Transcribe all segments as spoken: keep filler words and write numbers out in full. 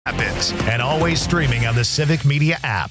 Habits, and always streaming on the Civic Media app.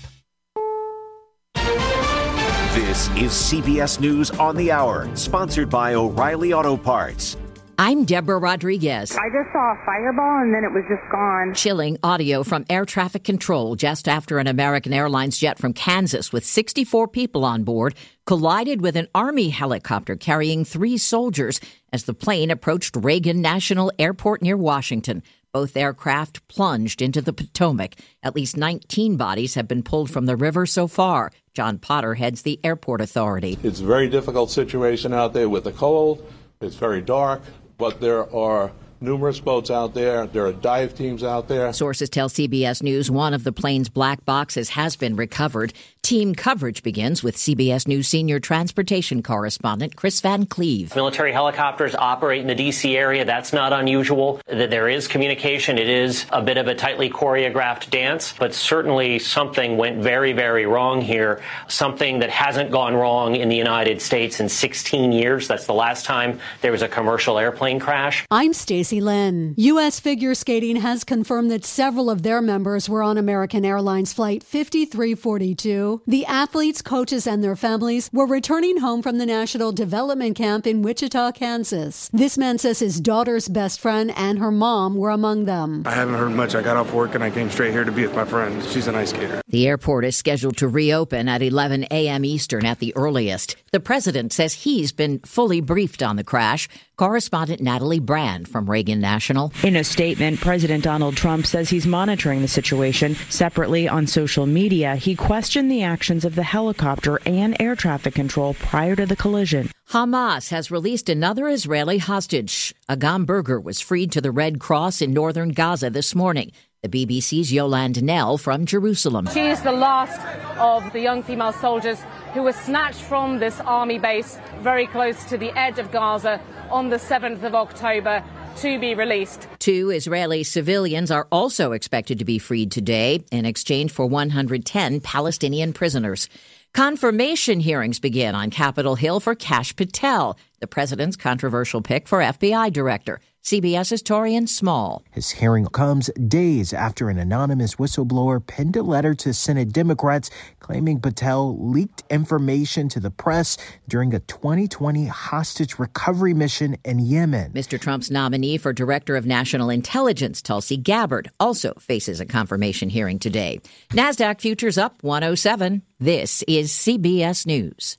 This is C B S News on the Hour, sponsored by O'Reilly Auto Parts. I'm Deborah Rodriguez. I just saw a fireball and then it was just gone. Chilling audio from air traffic control just after an American Airlines jet from Kansas with sixty-four people on board collided with an Army helicopter carrying three soldiers as the plane approached Reagan National Airport near Washington. Both aircraft plunged into the Potomac. At least nineteen bodies have been pulled from the river so far. John Potter heads the airport authority. It's a very difficult situation out there with the cold. It's very dark, but there are numerous boats out there. There are dive teams out there. Sources tell C B S News one of the plane's black boxes has been recovered. Team coverage begins with C B S News senior transportation correspondent Chris Van Cleve. Military helicopters operate in the D C area. That's not unusual. There is communication. It is a bit of a tightly choreographed dance, but certainly something went very, very wrong here. Something that hasn't gone wrong in the United States in sixteen years. That's the last time there was a commercial airplane crash. I'm Stacey Lynn. U S Figure Skating has confirmed that several of their members were on American Airlines Flight fifty-three forty-two. The athletes, coaches, and their families were returning home from the National Development Camp in Wichita, Kansas. This man says his daughter's best friend and her mom were among them. I haven't heard much. I got off work and I came straight here to be with my friend. She's an ice skater. The airport is scheduled to reopen at eleven a.m. Eastern at the earliest. The president says he's been fully briefed on the crash. Correspondent Natalie Brand from Reagan National. In a statement, President Donald Trump says he's monitoring the situation. Separately on social media, he questioned the actions of the helicopter and air traffic control prior to the collision. Hamas has released another Israeli hostage. Agam Berger was freed to the Red Cross in northern Gaza this morning. The B B C's Yolande Knell from Jerusalem. She is the last of the young female soldiers who were snatched from this army base very close to the edge of Gaza on the seventh of October to be released. Two Israeli civilians are also expected to be freed today in exchange for one hundred ten Palestinian prisoners. Confirmation hearings begin on Capitol Hill for Kash Patel, the president's controversial pick for F B I director. CBS's Torian Small. His hearing comes days after an anonymous whistleblower penned a letter to Senate Democrats claiming Patel leaked information to the press during a twenty twenty hostage recovery mission in Yemen. Mister Trump's nominee for Director of National Intelligence, Tulsi Gabbard, also faces a confirmation hearing today. NASDAQ futures up one oh seven. This is C B S News.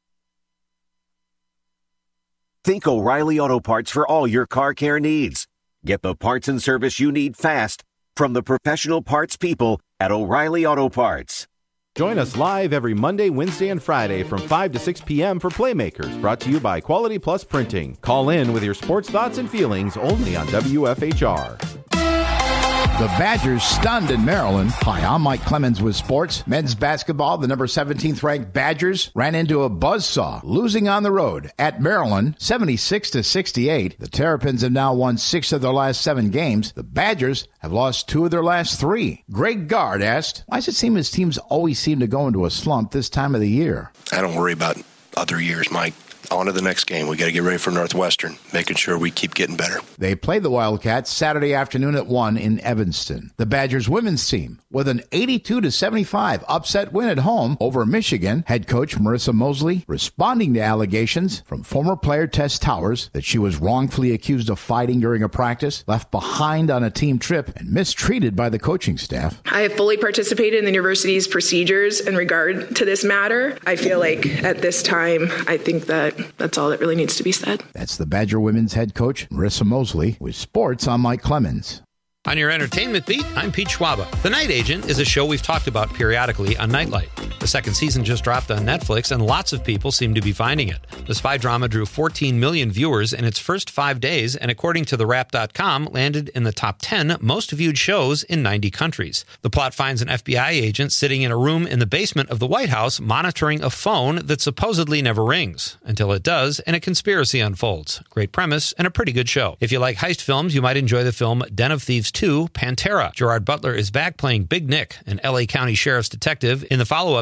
Think O'Reilly Auto Parts for all your car care needs. Get the parts and service you need fast from the professional parts people at O'Reilly Auto Parts. Join us live every Monday, Wednesday, and Friday from five to six p.m. for Playmakers, brought to you by Quality Plus Printing. Call in with your sports thoughts and feelings only on W F H R. The Badgers stunned in Maryland. Hi, I'm Mike Clemens with sports. Men's basketball, the number seventeenth ranked Badgers ran into a buzzsaw, losing on the road at Maryland, seventy-six to sixty-eight. The Terrapins have now won six of their last seven games. The Badgers have lost two of their last three. Greg Gard asked, why does it seem his teams always seem to go into a slump this time of the year? I don't worry about other years, Mike. On to the next game. We got to get ready for Northwestern, making sure we keep getting better. They play the Wildcats Saturday afternoon at one in Evanston. The Badgers women's team with an eighty-two to seventy-five upset win at home over Michigan. Head coach Marissa Mosley responding to allegations from former player Tess Towers that she was wrongfully accused of fighting during a practice, left behind on a team trip, and mistreated by the coaching staff. I have fully participated in the university's procedures in regard to this matter. I feel like at this time, I think that that's all that really needs to be said. That's the Badger women's head coach, Marissa Mosley, with sports. I'm Mike Clemens. On your entertainment beat, I'm Pete Schwaba. The Night Agent is a show we've talked about periodically on Nightlight. The second season just dropped on Netflix, and lots of people seem to be finding it. The spy drama drew fourteen million viewers in its first five days, and according to the wrap dot com, landed in the top ten most viewed shows in ninety countries. The plot finds an F B I agent sitting in a room in the basement of the White House monitoring a phone that supposedly never rings, until it does, and a conspiracy unfolds. Great premise and a pretty good show. If you like heist films, you might enjoy the film Den of Thieves two, Pantera. Gerard Butler is back playing Big Nick, an L A County Sheriff's detective, in the follow-up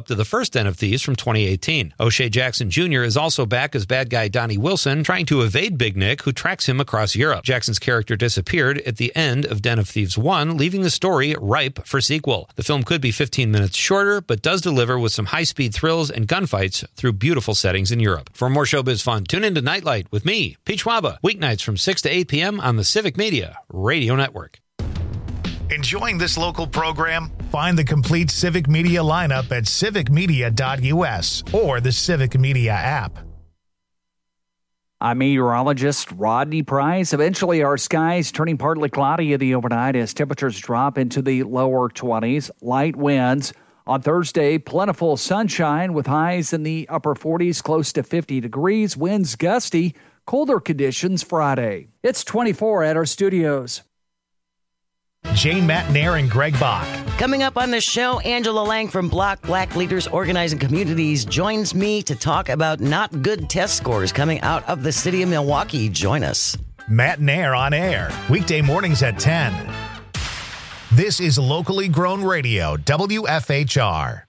to the first Den of Thieves from twenty eighteen. O'Shea Jackson Junior is also back as bad guy Donnie Wilson, trying to evade Big Nick, who tracks him across Europe. Jackson's character disappeared at the end of Den of Thieves one, leaving the story ripe for sequel. The film could be fifteen minutes shorter, but does deliver with some high-speed thrills and gunfights through beautiful settings in Europe. For more showbiz fun, tune into Nightlight with me, Pete Schwaba, weeknights from six to eight p.m. on the Civic Media Radio Network. Enjoying this local program? Find the complete Civic Media lineup at civic media dot u s or the Civic Media app. I'm meteorologist Rodney Price. Eventually, our skies turning partly cloudy in the overnight as temperatures drop into the lower twenties. Light winds. On Thursday, plentiful sunshine with highs in the upper forties, close to fifty degrees. Winds gusty. Colder conditions Friday. It's twenty-four at our studios. Jane Matnair and Greg Bach. Coming up on the show, Angela Lang from Block Black Leaders Organizing Communities joins me to talk about not good test scores coming out of the city of Milwaukee. Join us. Matnair on air, weekday mornings at ten. This is locally grown radio, W F H R.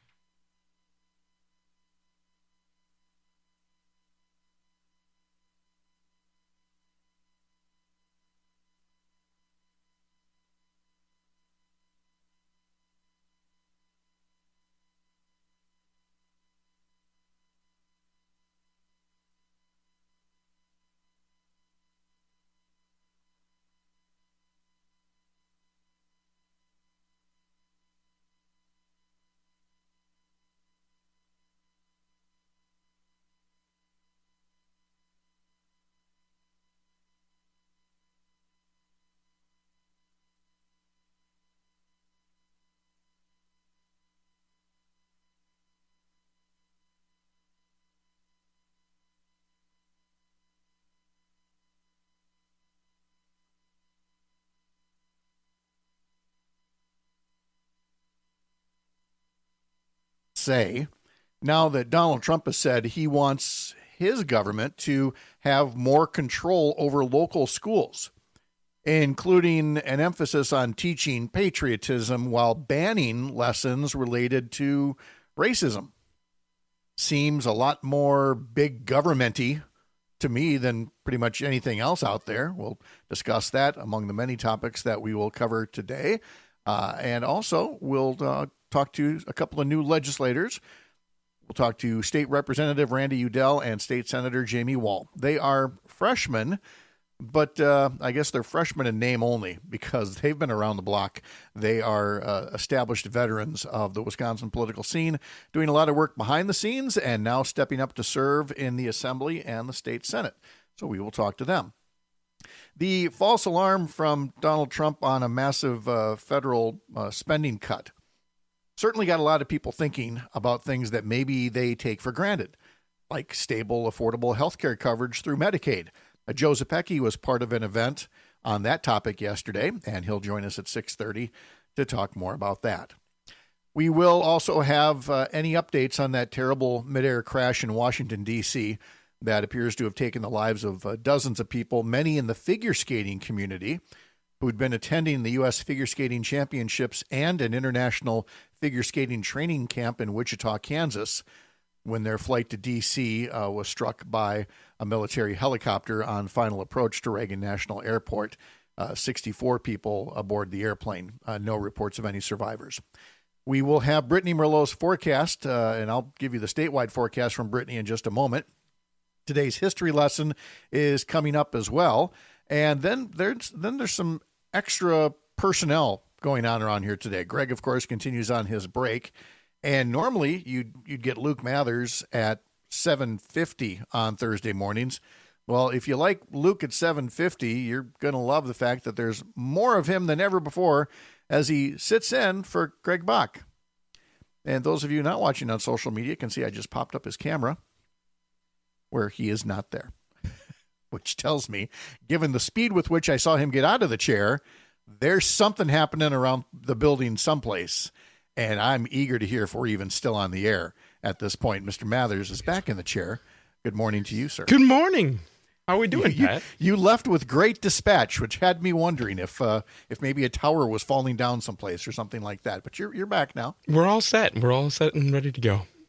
Say, now that Donald Trump has said he wants his government to have more control over local schools, including an emphasis on teaching patriotism while banning lessons related to racism. Seems a lot more big government-y to me than pretty much anything else out there. We'll discuss that among the many topics that we will cover today. Uh, and also, we'll uh, talk to a couple of new legislators. We'll talk to State Representative Randy Udell and State Senator Jamie Wall. They are freshmen, but uh, I guess they're freshmen in name only because they've been around the block. They are uh, established veterans of the Wisconsin political scene, doing a lot of work behind the scenes and now stepping up to serve in the Assembly and the State Senate. So we will talk to them. The false alarm from Donald Trump on a massive uh, federal uh, spending cut certainly got a lot of people thinking about things that maybe they take for granted, like stable, affordable health care coverage through Medicaid. Uh, Joe Zepecki was part of an event on that topic yesterday, and he'll join us at six thirty to talk more about that. We will also have uh, any updates on that terrible midair crash in Washington, D C that appears to have taken the lives of uh, dozens of people, many in the figure skating community who'd been attending the U S Figure Skating Championships and an international figure skating training camp in Wichita, Kansas, when their flight to D C uh, was struck by a military helicopter on final approach to Reagan National Airport. Uh, sixty-four people aboard the airplane. Uh, no reports of any survivors. We will have Brittany Merlot's forecast, uh, and I'll give you the statewide forecast from Brittany in just a moment. Today's history lesson is coming up as well. And then there's then there's some extra personnel going on around here today. Greg, of course, continues on his break. And normally you'd, you'd get Luke Mathers at seven fifty on Thursday mornings. Well, if you like Luke at seven fifty, you're going to love the fact that there's more of him than ever before as he sits in for Greg Bach. And those of you not watching on social media can see I just popped up his camera where he is not there, which tells me, given the speed with which I saw him get out of the chair, there's something happening around the building someplace, and I'm eager to hear if we're even still on the air at this point. Mister Mathers is back in the chair. Good morning to you, sir. Good morning. How are we doing, you, Pat? You left with great dispatch, which had me wondering if uh, if maybe a tower was falling down someplace or something like that. But you're you're back now. We're all set. We're all set and ready to go.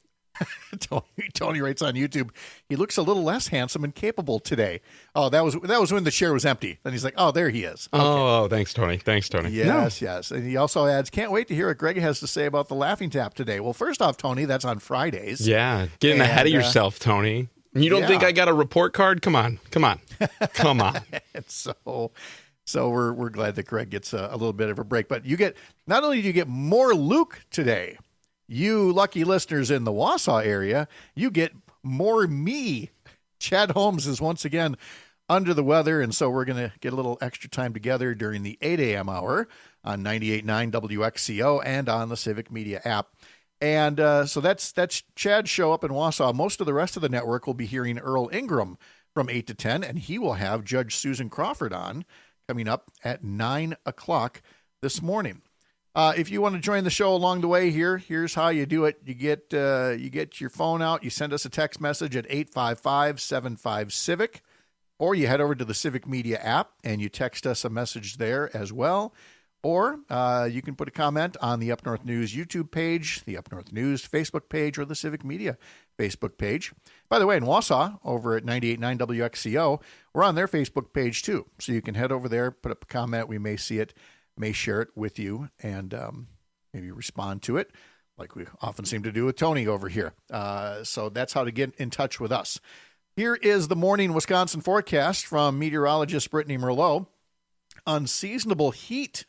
Tony, Tony writes on YouTube, he looks a little less handsome and capable today. Oh, that was that was when the chair was empty. Then he's like, oh, there he is. Okay. Oh, thanks, Tony. Thanks, Tony. Yes, no. yes. And he also adds, can't wait to hear what Greg has to say about the Laughing Tap today. Well, first off, Tony, that's on Fridays. Yeah, getting and, ahead of yourself, uh, Tony. You don't yeah. think I got a report card? Come on, come on, come on. And so... So we're we're glad that Greg gets a, a little bit of a break. But you get, not only do you get more Luke today, you lucky listeners in the Wausau area, you get more me. Chad Holmes is once again under the weather, and so we're going to get a little extra time together during the eight a.m. hour on ninety-eight point nine W X C O and on the Civic Media app. And uh, so that's that's Chad's show up in Wausau. Most of the rest of the network will be hearing Earl Ingram from eight to ten, and he will have Judge Susan Crawford on coming up at nine o'clock this morning. Uh, if you want to join the show along the way here, here's how you do it. You get uh, you get your phone out, you send us a text message at eight five five, seven five, Civic, or you head over to the Civic Media app and you text us a message there as well. Or uh, you can put a comment on the Up North News YouTube page, the Up North News Facebook page, or the Civic Media Facebook page. By the way, in Wausau, over at ninety-eight point nine W X C O, we're on their Facebook page too. So you can head over there, put up a comment. We may see it, may share it with you, and um, maybe respond to it like we often seem to do with Tony over here. Uh, so that's how to get in touch with us. Here is the morning Wisconsin forecast from meteorologist Brittany Merlot. Unseasonable heat.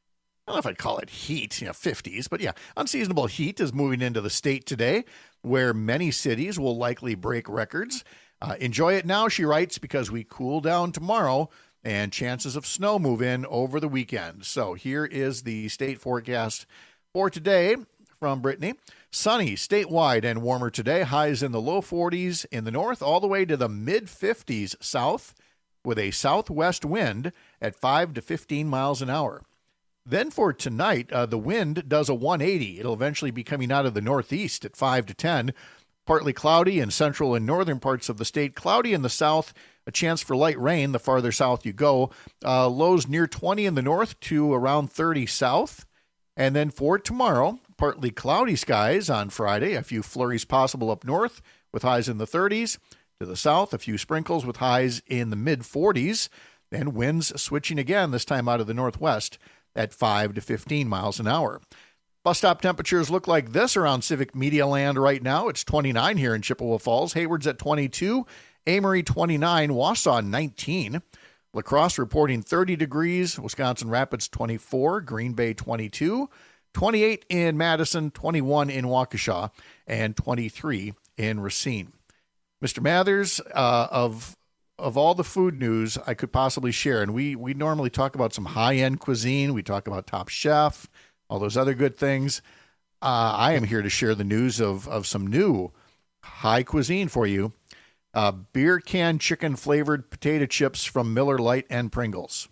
I don't know if I'd call it heat, you know, fifties, but yeah, unseasonable heat is moving into the state today, where many cities will likely break records. Uh, enjoy it now, she writes, because we cool down tomorrow and chances of snow move in over the weekend. So here is the state forecast for today from Brittany. Sunny statewide and warmer today. Highs in the low forties in the north, all the way to the mid fifties south, with a southwest wind at five to fifteen miles an hour. Then for tonight, uh, the wind does a one eighty. It'll eventually be coming out of the northeast at five to ten. Partly cloudy in central and northern parts of the state. Cloudy in the south. A chance for light rain the farther south you go. Uh, lows near twenty in the north to around thirty south. And then for tomorrow, partly cloudy skies on Friday. A few flurries possible up north with highs in the thirties. To the south, a few sprinkles with highs in the mid forties. And winds switching again, this time out of the northwest, at five to fifteen miles an hour. Bus stop temperatures look like this around Civic Media Land right now. It's twenty-nine here in Chippewa Falls. Hayward's at twenty-two. Amory twenty-nine. Wausau nineteen. La Crosse reporting thirty degrees. Wisconsin Rapids twenty-four. Green Bay twenty-two. twenty-eight in Madison. twenty-one in Waukesha. And twenty-three in Racine. Mister Mathers, uh, of... Of all the food news I could possibly share, and we, we normally talk about some high-end cuisine. We talk about Top Chef, all those other good things. Uh, I am here to share the news of, of some new high cuisine for you. Uh, beer can chicken-flavored potato chips from Miller Lite and Pringles.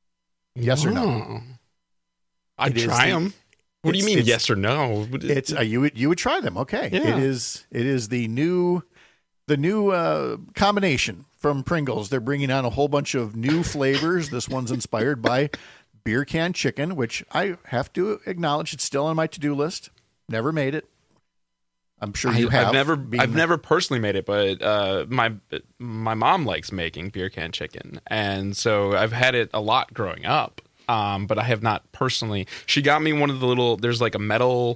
Yes or no? Oh. I'd try the, them. What do you mean, yes or no? It's uh, you would you would try them. Okay, yeah. it is it is the new the new uh, combination from Pringles. They're bringing on a whole bunch of new flavors. This one's inspired by beer can chicken, which I have to acknowledge it's still on my to-do list. Never made it. I'm sure you I, have. I've never, been... I've never personally made it, but uh, my my mom likes making beer can chicken, and so I've had it a lot growing up. Um, but I have not personally. She got me one of the little. There's like a metal.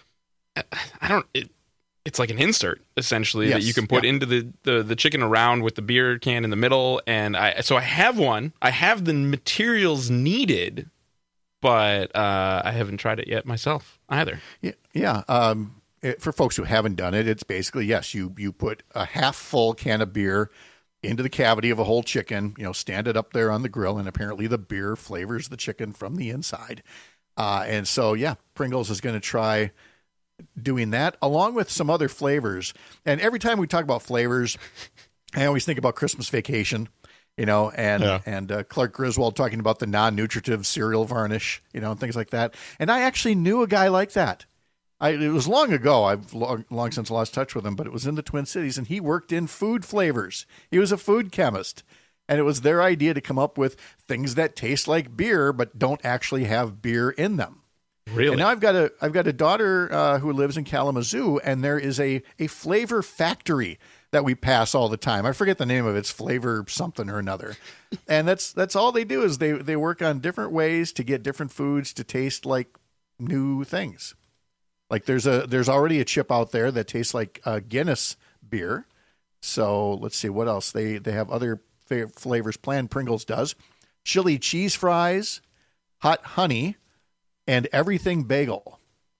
I don't. It, It's like an insert, essentially, yes, that you can put yeah. into the, the, the chicken around with the beer can in the middle. And I so I have one. I have the materials needed, but uh, I haven't tried it yet myself either. Yeah, yeah. Um, it, for folks who haven't done it, it's basically, yes, you you put a half full can of beer into the cavity of a whole chicken, you know, stand it up there on the grill, and apparently the beer flavors the chicken from the inside. Uh, and so, yeah, Pringles is going to try doing that along with some other flavors. And every time we talk about flavors, I always think about Christmas Vacation, you know, and, yeah. and uh, Clark Griswold talking about the non-nutritive cereal varnish, you know, and things like that. And I actually knew a guy like that. I, it was long ago. I've long, long since lost touch with him, but it was in the Twin Cities, and he worked in food flavors. He was a food chemist, and it was their idea to come up with things that taste like beer, but don't actually have beer in them. Really? And now I've got a I've got a daughter uh, who lives in Kalamazoo, and there is a a flavor factory that we pass all the time. I forget the name of it. It's Flavor something or another. And that's that's all they do is they they work on different ways to get different foods to taste like new things. Like there's a there's already a chip out there that tastes like uh, Guinness beer. So let's see what else. They they have other fa- flavors planned. Pringles does. Chili cheese fries, hot honey, and everything bagel.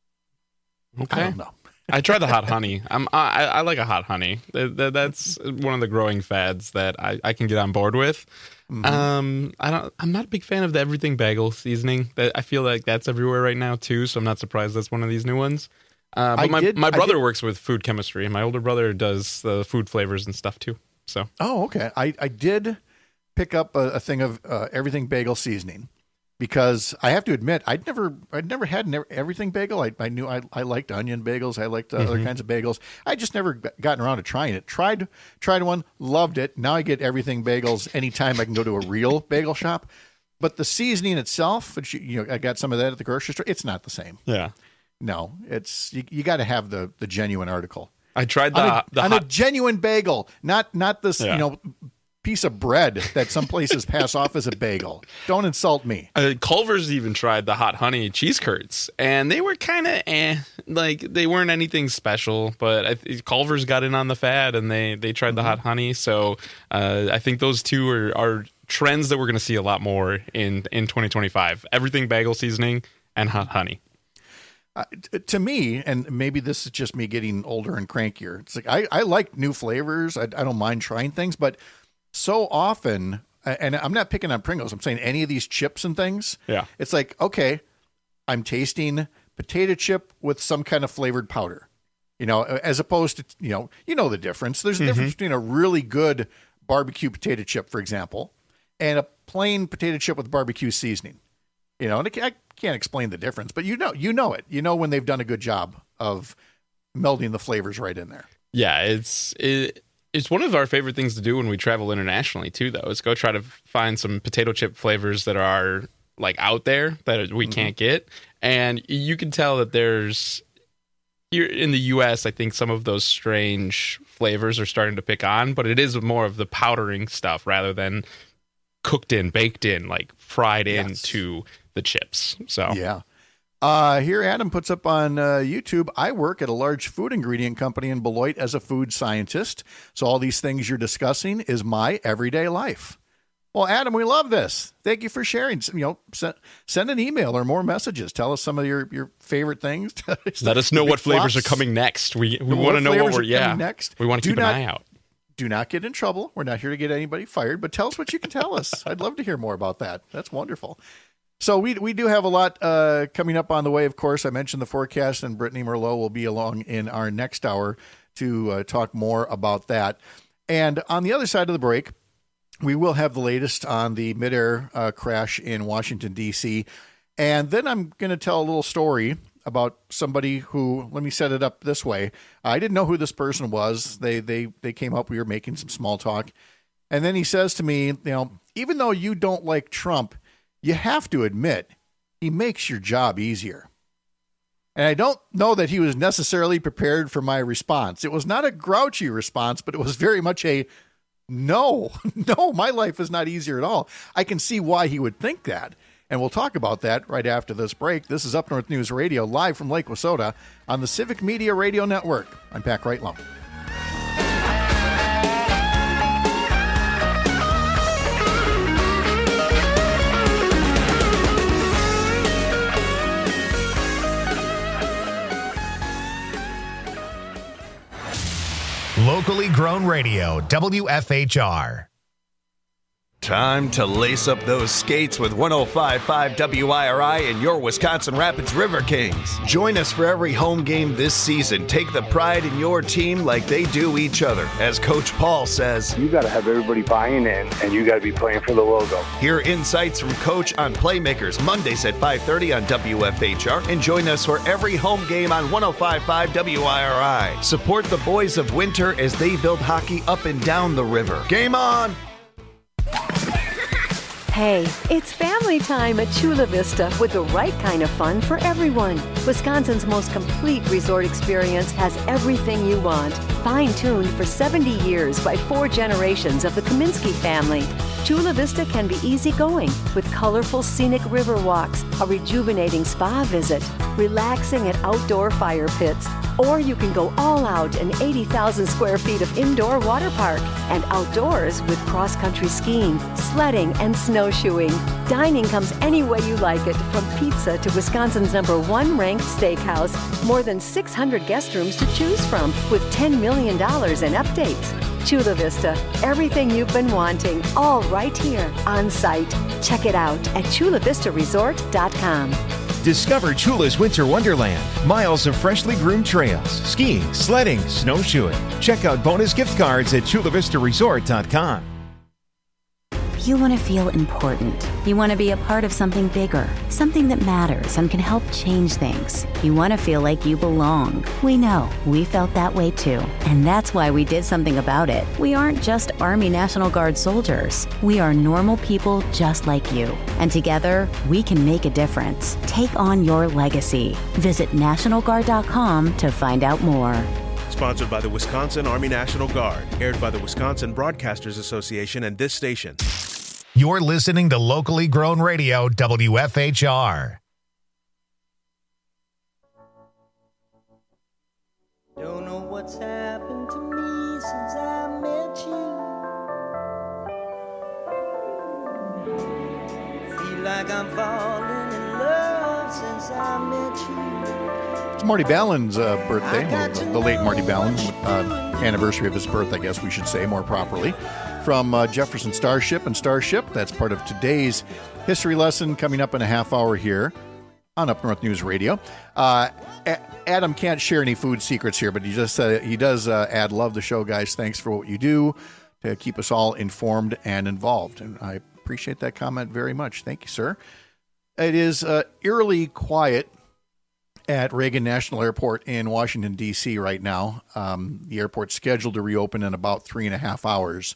Okay. I don't know. I tried the hot honey. I'm, I, I like a hot honey. That, that, that's one of the growing fads that I, I can get on board with. Mm-hmm. Um, I don't. I'm not a big fan of the everything bagel seasoning. That I feel like that's everywhere right now too. So I'm not surprised that's one of these new ones. Uh, but I my did, my brother did, works with food chemistry, and my older brother does the food flavors and stuff too. So oh, okay. I, I did pick up a, a thing of uh, everything bagel seasoning. Because I have to admit, I'd never, I'd never had never, everything bagel. I, I knew I, I liked onion bagels. I liked uh, mm-hmm. other kinds of bagels. I just never gotten around to trying it. Tried, tried one, loved it. Now I get everything bagels anytime I can go to a real bagel shop. But the seasoning itself, which, you know, I got some of that at the grocery store. It's not the same. Yeah, no, it's you, you got to have the the genuine article. I tried the on a, the on hot... a genuine bagel, not not this yeah. you know. piece of bread that some places pass off as a bagel. Don't insult me. Uh, Culver's even tried the hot honey cheese curds, and they were kind of eh, like they weren't anything special. But I th- Culver's got in on the fad, and they they tried mm-hmm. the hot honey. So uh, I think those two are, are trends that we're going to see a lot more in in twenty twenty-five. Everything bagel seasoning and hot honey. Uh, t- to me, and maybe this is just me getting older and crankier. It's like I, I like new flavors. I, I don't mind trying things, but so often, and I'm not picking on Pringles, I'm saying any of these chips and things. Yeah. It's like, okay, I'm tasting potato chip with some kind of flavored powder, you know, as opposed to, you know, you know the difference. There's a mm-hmm. difference between a really good barbecue potato chip, for example, and a plain potato chip with barbecue seasoning, you know, and I can't explain the difference, but you know, you know it, you know, when they've done a good job of melding the flavors right in there. Yeah. It's, it, It's one of our favorite things to do when we travel internationally, too, though, is go try to find some potato chip flavors that are, like, out there that we mm-hmm. can't get. And you can tell that there's, here in the U S, I think some of those strange flavors are starting to pick on, but it is more of the powdering stuff rather than cooked in, baked in, like, fried yes. into the chips. So, yeah. Uh, here, Adam puts up on uh, YouTube, I work at a large food ingredient company in Beloit as a food scientist. So all these things you're discussing is my everyday life. Well, Adam, we love this. Thank you for sharing. You know, send, send an email or more messages. Tell us some of your, your favorite things. Let us know what flavors flops. are coming next. We we want to know what we're yeah. next. We want to keep not, an eye out. Do not get in trouble. We're not here to get anybody fired, but tell us what you can tell us. I'd love to hear more about that. That's wonderful. So we we do have a lot uh, coming up on the way, of course. I mentioned the forecast, and Brittany Merlot will be along in our next hour to uh, talk more about that. And on the other side of the break, we will have the latest on the midair uh, crash in Washington, D C. And then I'm going to tell a little story about somebody who, let me set it up this way. I didn't know who this person was. They, they, they came up, we were making some small talk. And then he says to me, you know, even though you don't like Trump, you have to admit, he makes your job easier. And I don't know that he was necessarily prepared for my response. It was not a grouchy response, but it was very much a, no, no, my life is not easier at all. I can see why he would think that. And we'll talk about that right after this break. This is Up North News Radio, live from Lake Wissota on the Civic Media Radio Network. I'm Pat Wright-Lump. Locally grown radio, W F H R. Time to lace up those skates with one oh five point five W I R I and your Wisconsin Rapids River Kings. Join us for every home game this season. Take the pride in your team like they do each other. As Coach Paul says, you got to have everybody buying in, and you got to be playing for the logo. Hear insights from Coach on Playmakers Mondays at five thirty on W F H R, and join us for every home game on one oh five point five W I R I. Support the boys of winter as they build hockey up and down the river. Game on! Hey, it's family time at Chula Vista with the right kind of fun for everyone. Wisconsin's most complete resort experience has everything you want. Fine-tuned for seventy years by four generations of the Kaminsky family. Chula Vista can be easygoing with colorful scenic river walks, a rejuvenating spa visit, relaxing at outdoor fire pits, or you can go all out in eighty thousand square feet of indoor water park and outdoors with cross-country skiing, sledding, and snowshoeing. Dining comes any way you like it, from pizza to Wisconsin's number one ranked steakhouse. More than six hundred guest rooms to choose from with ten million dollars in updates. Chula Vista, everything you've been wanting, all right here on site. Check it out at chula vista resort dot com. Discover Chula's Winter Wonderland. Miles of freshly groomed trails, skiing, sledding, snowshoeing. Check out bonus gift cards at chula vista resort dot com. You want to feel important. You want to be a part of something bigger, something that matters and can help change things. You want to feel like you belong. We know. We felt that way too. And that's why we did something about it. We aren't just Army National Guard soldiers. We are normal people just like you. And together, we can make a difference. Take on your legacy. Visit national guard dot com to find out more. Sponsored by the Wisconsin Army National Guard. Aired by the Wisconsin Broadcasters Association and this station. You're listening to locally grown radio, W F H R. Don't know what's happened to me since I met you. Feel like I'm falling in love since I met you. It's Marty Ballin's uh, birthday, well, the, the late Marty Ballin, uh, anniversary of his birth, I guess we should say more properly. From uh, Jefferson Starship and Starship, that's part of today's history lesson coming up in a half hour here on Up North News Radio. Uh, a- Adam can't share any food secrets here, but he just uh, he does uh, add, love the show, guys. Thanks for what you do to keep us all informed and involved. And I appreciate that comment very much. Thank you, sir. It is uh, eerily quiet at Reagan National Airport in Washington, D C right now. Um, the airport's scheduled to reopen in about three and a half hours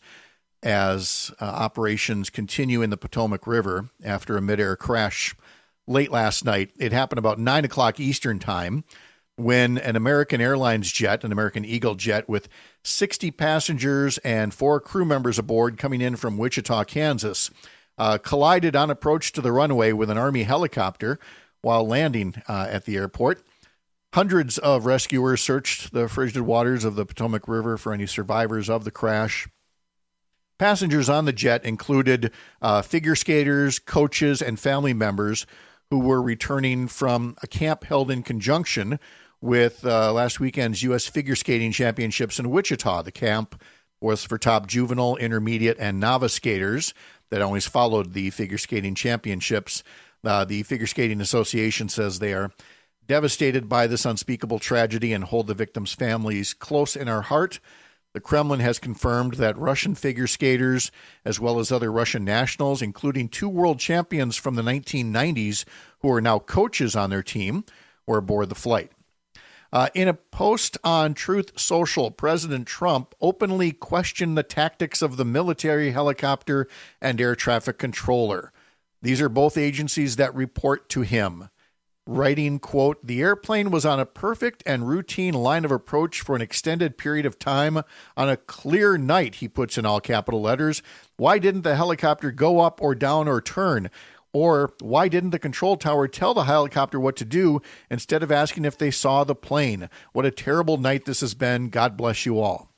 as uh, operations continue in the Potomac River after a midair crash late last night. It happened about nine o'clock Eastern time when an American Airlines jet, an American Eagle jet with sixty passengers and four crew members aboard coming in from Wichita, Kansas, uh, collided on approach to the runway with an Army helicopter while landing uh, at the airport. Hundreds of rescuers searched the frigid waters of the Potomac River for any survivors of the crash. Passengers on the jet included uh, figure skaters, coaches, and family members who were returning from a camp held in conjunction with uh, last weekend's U S Figure Skating Championships in Wichita. The camp was for top juvenile, intermediate, and novice skaters that always followed the Figure Skating Championships. Uh, the Figure Skating Association says they are devastated by this unspeakable tragedy and hold the victims' families close in our heart. The Kremlin has confirmed that Russian figure skaters, as well as other Russian nationals, including two world champions from the nineteen nineties who are now coaches on their team, were aboard the flight. Uh, in a post on Truth Social, President Trump openly questioned the tactics of the military, helicopter, and air traffic controller. These are both agencies that report to him. Writing, quote, "The airplane was on a perfect and routine line of approach for an extended period of time on a clear night," he puts in all capital letters. "Why didn't the helicopter go up or down or turn? Or why didn't the control tower tell the helicopter what to do instead of asking if they saw the plane? What a terrible night this has been. God bless you all."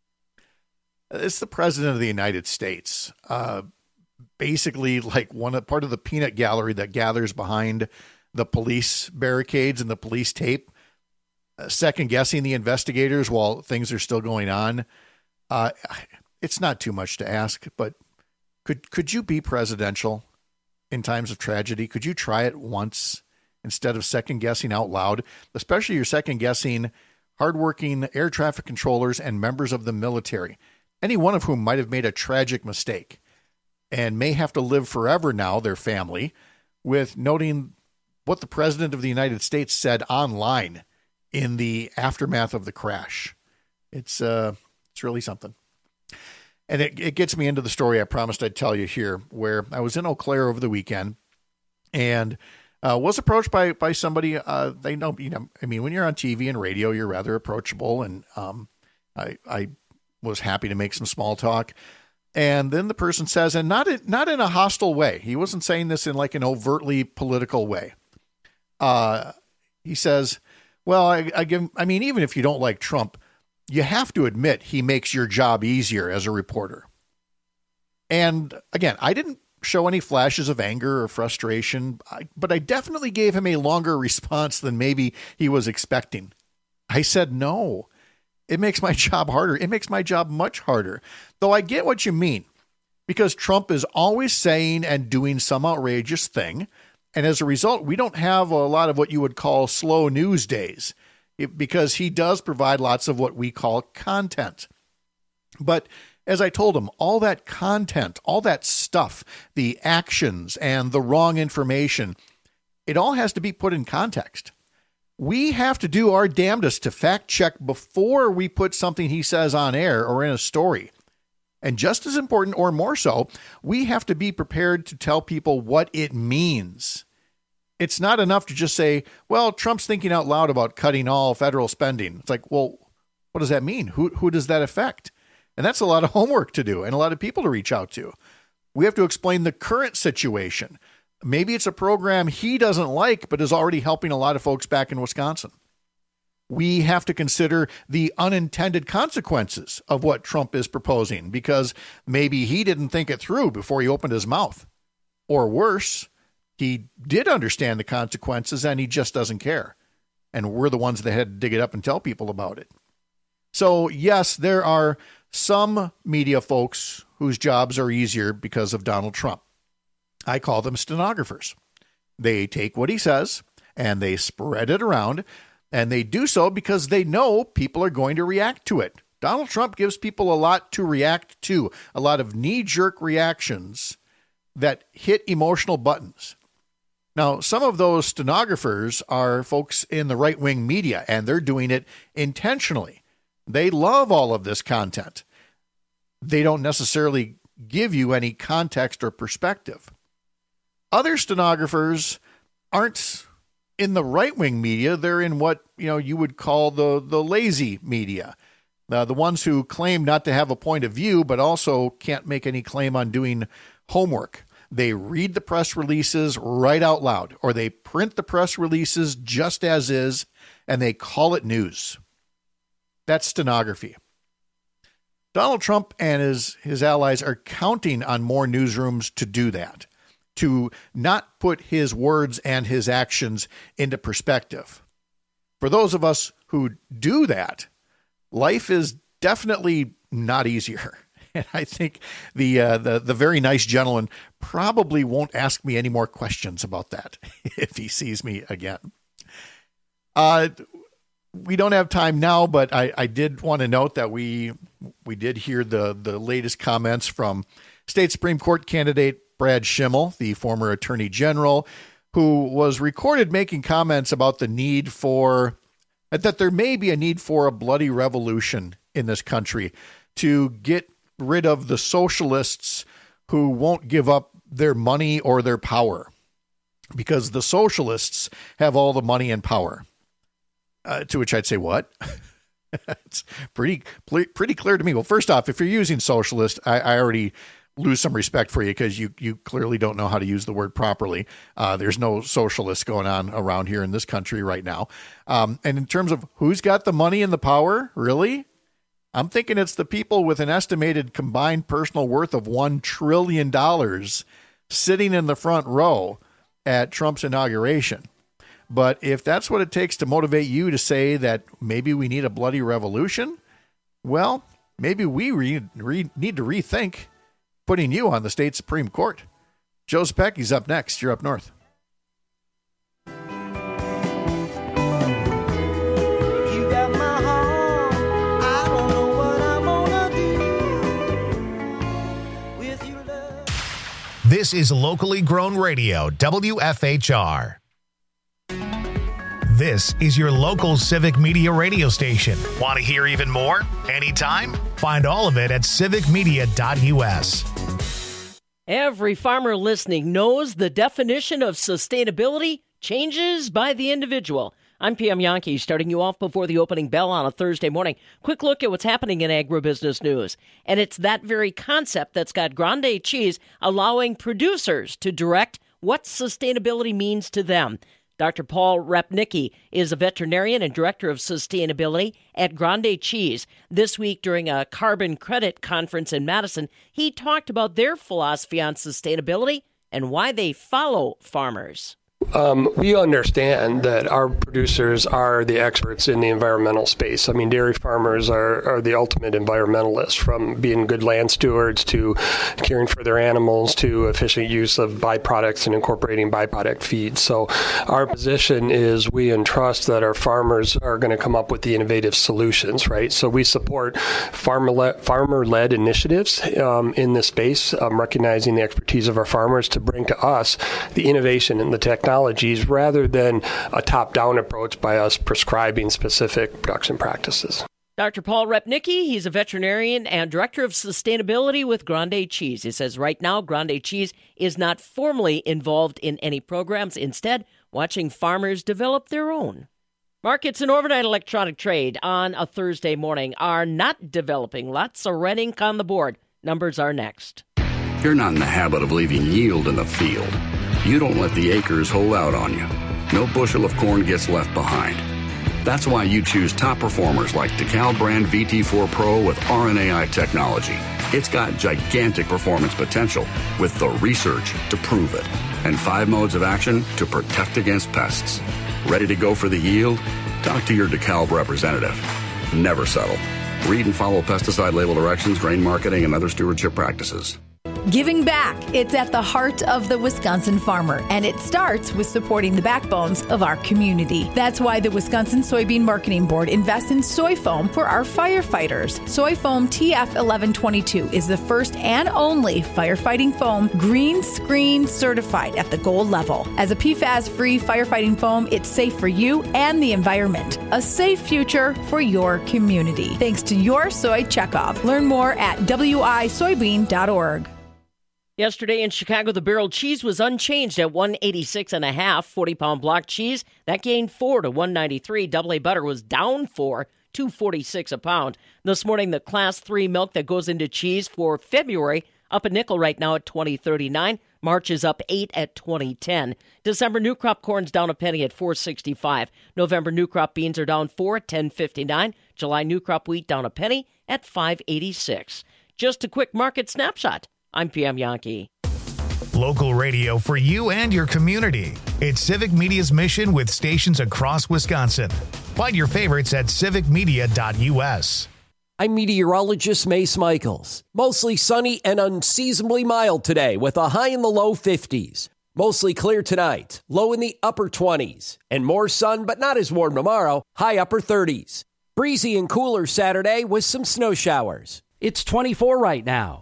It's the President of the United States. Uh, basically like one part of the peanut gallery that gathers behind the police barricades and the police tape, uh, second guessing the investigators while things are still going on. Uh, it's not too much to ask, but could could you be presidential in times of tragedy? Could you try it once instead of second guessing out loud? Especially you're second guessing hardworking air traffic controllers and members of the military, any one of whom might have made a tragic mistake and may have to live forever now, their family, with noting what the President of the United States said online in the aftermath of the crash. It's uh, it's really something. And it, it gets me into the story I promised I'd tell you here, where I was in Eau Claire over the weekend and uh, was approached by by somebody. Uh, they know, you know, I mean, when you're on T V and radio, you're rather approachable. And um, I, I was happy to make some small talk. And then the person says, and not in, not in a hostile way. He wasn't saying this in like an overtly political way. Uh, he says, well, I, I give, I mean, even if you don't like Trump, you have to admit he makes your job easier as a reporter. And again, I didn't show any flashes of anger or frustration, but I definitely gave him a longer response than maybe he was expecting. I said, no, it makes my job harder. It makes my job much harder. Though I get what you mean, because Trump is always saying and doing some outrageous thing. And as a result, we don't have a lot of what you would call slow news days, it, because he does provide lots of what we call content. But as I told him, all that content, all that stuff, the actions and the wrong information, it all has to be put in context. We have to do our damnedest to fact check before we put something he says on air or in a story. And just as important, or more so, we have to be prepared to tell people what it means. It's not enough to just say, well, Trump's thinking out loud about cutting all federal spending. It's like, well, what does that mean? Who, who does that affect? And that's a lot of homework to do and a lot of people to reach out to. We have to explain the current situation. Maybe it's a program he doesn't like, but is already helping a lot of folks back in Wisconsin. We have to consider the unintended consequences of what Trump is proposing, because maybe he didn't think it through before he opened his mouth. Or worse, he did understand the consequences and he just doesn't care. And we're the ones that had to dig it up and tell people about it. So yes, there are some media folks whose jobs are easier because of Donald Trump. I call them stenographers. They take what he says and they spread it around, and they do so because they know people are going to react to it. Donald Trump gives people a lot to react to, a lot of knee-jerk reactions that hit emotional buttons. Now, some of those stenographers are folks in the right-wing media, and they're doing it intentionally. They love all of this content. They don't necessarily give you any context or perspective. Other stenographers aren't in the right-wing media. They're in what, you know, you would call the, the lazy media. Uh, the ones who claim not to have a point of view, but also can't make any claim on doing homework. They read the press releases right out loud, or they print the press releases just as is, and they call it news. That's stenography. Donald Trump and his, his allies are counting on more newsrooms to do that, to not put his words and his actions into perspective. For those of us who do that, life is definitely not easier. And I think the uh, the the very nice gentleman probably won't ask me any more questions about that if he sees me again. Uh, we don't have time now, but I, I did want to note that we we did hear the the latest comments from State Supreme Court candidate Brad Schimmel, the former Attorney General, who was recorded making comments about the need for that there may be a need for a bloody revolution in this country to get rid of the socialists who won't give up their money or their power, because the socialists have all the money and power. Uh, to which I'd say, what? It's pretty pretty clear to me. Well, first off, if you're using socialist, I, I already lose some respect for you, because you, you clearly don't know how to use the word properly. Uh, there's no socialists going on around here in this country right now. Um, and in terms of who's got the money and the power, really? I'm thinking it's the people with an estimated combined personal worth of one trillion dollars sitting in the front row at Trump's inauguration. But if that's what it takes to motivate you to say that maybe we need a bloody revolution, well, maybe we re- re- need to rethink putting you on the state Supreme Court. Joe Zepecki's up next. You're Up North. This is locally grown radio, W F H R. This is your local Civic Media radio station. Want to hear even more? Anytime? Find all of it at civic media dot u s. Every farmer listening knows the definition of sustainability changes by the individual. I'm P M Yankee, starting you off before the opening bell on a Thursday morning. Quick look at what's happening in agribusiness news. And it's that very concept that's got Grande Cheese allowing producers to direct what sustainability means to them. Doctor Paul Repnicki is a veterinarian and director of sustainability at Grande Cheese. This week during a carbon credit conference in Madison, he talked about their philosophy on sustainability and why they follow farmers. Um, we understand that our producers are the experts in the environmental space. I mean, dairy farmers are, are the ultimate environmentalists, from being good land stewards to caring for their animals to efficient use of byproducts and incorporating byproduct feeds. So our position is we entrust that our farmers are going to come up with the innovative solutions, right? So we support farmer-led, farmer-led initiatives um, in this space, um, recognizing the expertise of our farmers to bring to us the innovation and the technology technologies rather than a top-down approach by us prescribing specific production practices. Doctor Paul Repnicki, he's a veterinarian and director of sustainability with Grande Cheese. He says right now Grande Cheese is not formally involved in any programs, instead watching farmers develop their own. Markets and overnight electronic trade on a Thursday morning are not developing. Lots of red ink on the board. Numbers are next. You're not in the habit of leaving yield in the field. You don't let the acres hold out on you. No bushel of corn gets left behind. That's why you choose top performers like DeKalb brand V T four Pro with R N A I technology. It's got gigantic performance potential with the research to prove it and five modes of action to protect against pests. Ready to go for the yield? Talk to your DeKalb representative. Never settle. Read and follow pesticide label directions, grain marketing, and other stewardship practices. Giving back. It's at the heart of the Wisconsin farmer, and it starts with supporting the backbones of our community. That's why the Wisconsin Soybean Marketing Board invests in soy foam for our firefighters. Soy foam T F eleven twenty-two is the first and only firefighting foam green screen certified at the gold level. As a P FAS-free firefighting foam, it's safe for you and the environment. A safe future for your community. Thanks to your soy checkoff. Learn more at w i soybean dot org. Yesterday in Chicago, the barrel cheese was unchanged at one eighty-six and a half. forty-pound block cheese, that gained four to one ninety-three. Double A butter was down four, two forty-six a pound. This morning, the class three milk that goes into cheese for February, up a nickel right now at twenty thirty-nine. March is up eight at twenty ten. December new crop corn's down a penny at four sixty-five. November new crop beans are down four at ten fifty-nine. July new crop wheat down a penny at five eighty-six. Just a quick market snapshot. I'm P M Yankee. Local radio for you and your community. It's Civic Media's mission with stations across Wisconsin. Find your favorites at civic media dot u s. I'm meteorologist Mace Michaels. Mostly sunny and unseasonably mild today with a high in the low fifties. Mostly clear tonight, low in the upper twenties. And more sun, but not as warm tomorrow, high upper thirties. Breezy and cooler Saturday with some snow showers. It's twenty-four right now.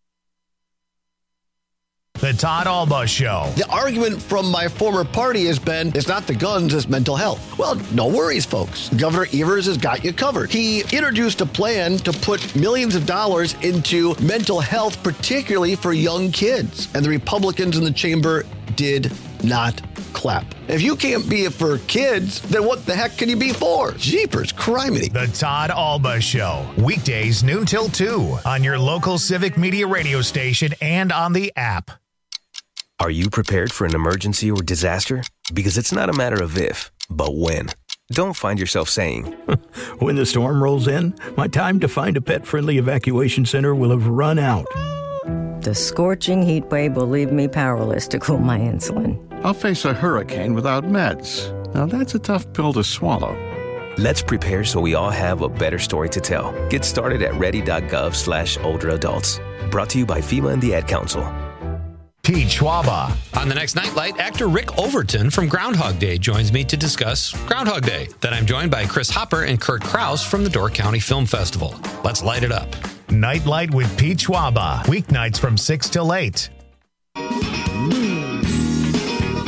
The Todd Alba Show. The argument from my former party has been, it's not the guns, it's mental health. Well, no worries, folks. Governor Evers has got you covered. He introduced a plan to put millions of dollars into mental health, particularly for young kids. And the Republicans in the chamber did not clap. If you can't be it for kids, then what the heck can you be for? Jeepers criminy. The Todd Alba Show. Weekdays noon till two on your local Civic Media radio station and on the app. Are you prepared for an emergency or disaster? Because it's not a matter of if, but when. Don't find yourself saying, when the storm rolls in, my time to find a pet-friendly evacuation center will have run out. The scorching heat wave will leave me powerless to cool my insulin. I'll face a hurricane without meds. Now that's a tough pill to swallow. Let's prepare so we all have a better story to tell. Get started at ready.gov slash older adults. Brought to you by FEMA and the Ad Council. Pete Schwaba. On the next Nightlight, actor Rick Overton from Groundhog Day joins me to discuss Groundhog Day. Then I'm joined by Chris Hopper and Kurt Krause from the Door County Film Festival. Let's light it up. Nightlight with Pete Schwaba. Weeknights from six till eight. Well,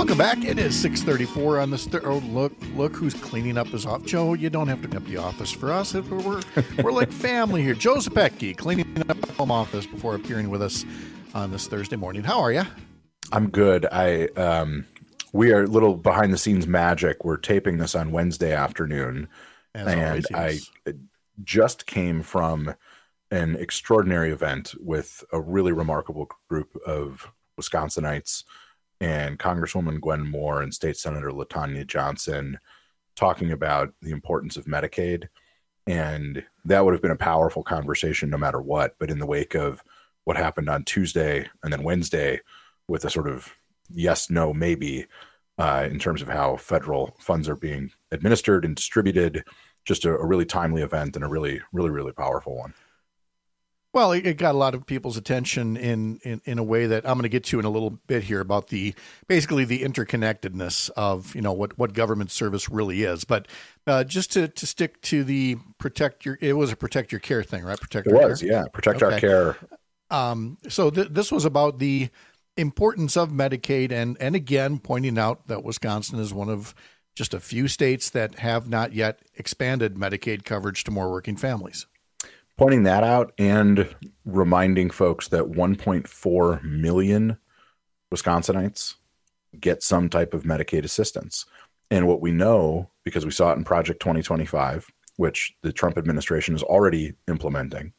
Welcome back. It is six thirty-four on the st- oh, look, look who's cleaning up his office. Joe, you don't have to clean up the office for us. We're, we're like family here. Joe Zepecki cleaning up the home office before appearing with us on this Thursday morning. How are you? I'm good. I um, we are a little behind the scenes magic. We're taping this on Wednesday afternoon, As and always, yes. I just came from an extraordinary event with a really remarkable group of Wisconsinites and Congresswoman Gwen Moore and State Senator LaTanya Johnson talking about the importance of Medicaid. And that would have been a powerful conversation no matter what. But in the wake of what happened on Tuesday and then Wednesday with a sort of yes, no, maybe uh, in terms of how federal funds are being administered and distributed, just a, a really timely event and a really, really, really powerful one. Well, it got a lot of people's attention in, in, in a way that I'm going to get to in a little bit here about the basically the interconnectedness of, you know, what, what government service really is. But uh, just to, to stick to the protect your, it was a protect your care thing, right? Protect it our was, care? yeah. Protect okay. our care. Um, so th- this was about the importance of Medicaid. And, and again, pointing out that Wisconsin is one of just a few states that have not yet expanded Medicaid coverage to more working families. Pointing that out and reminding folks that one point four million Wisconsinites get some type of Medicaid assistance. And what we know, because we saw it in Project twenty twenty-five, which the Trump administration is already implementing,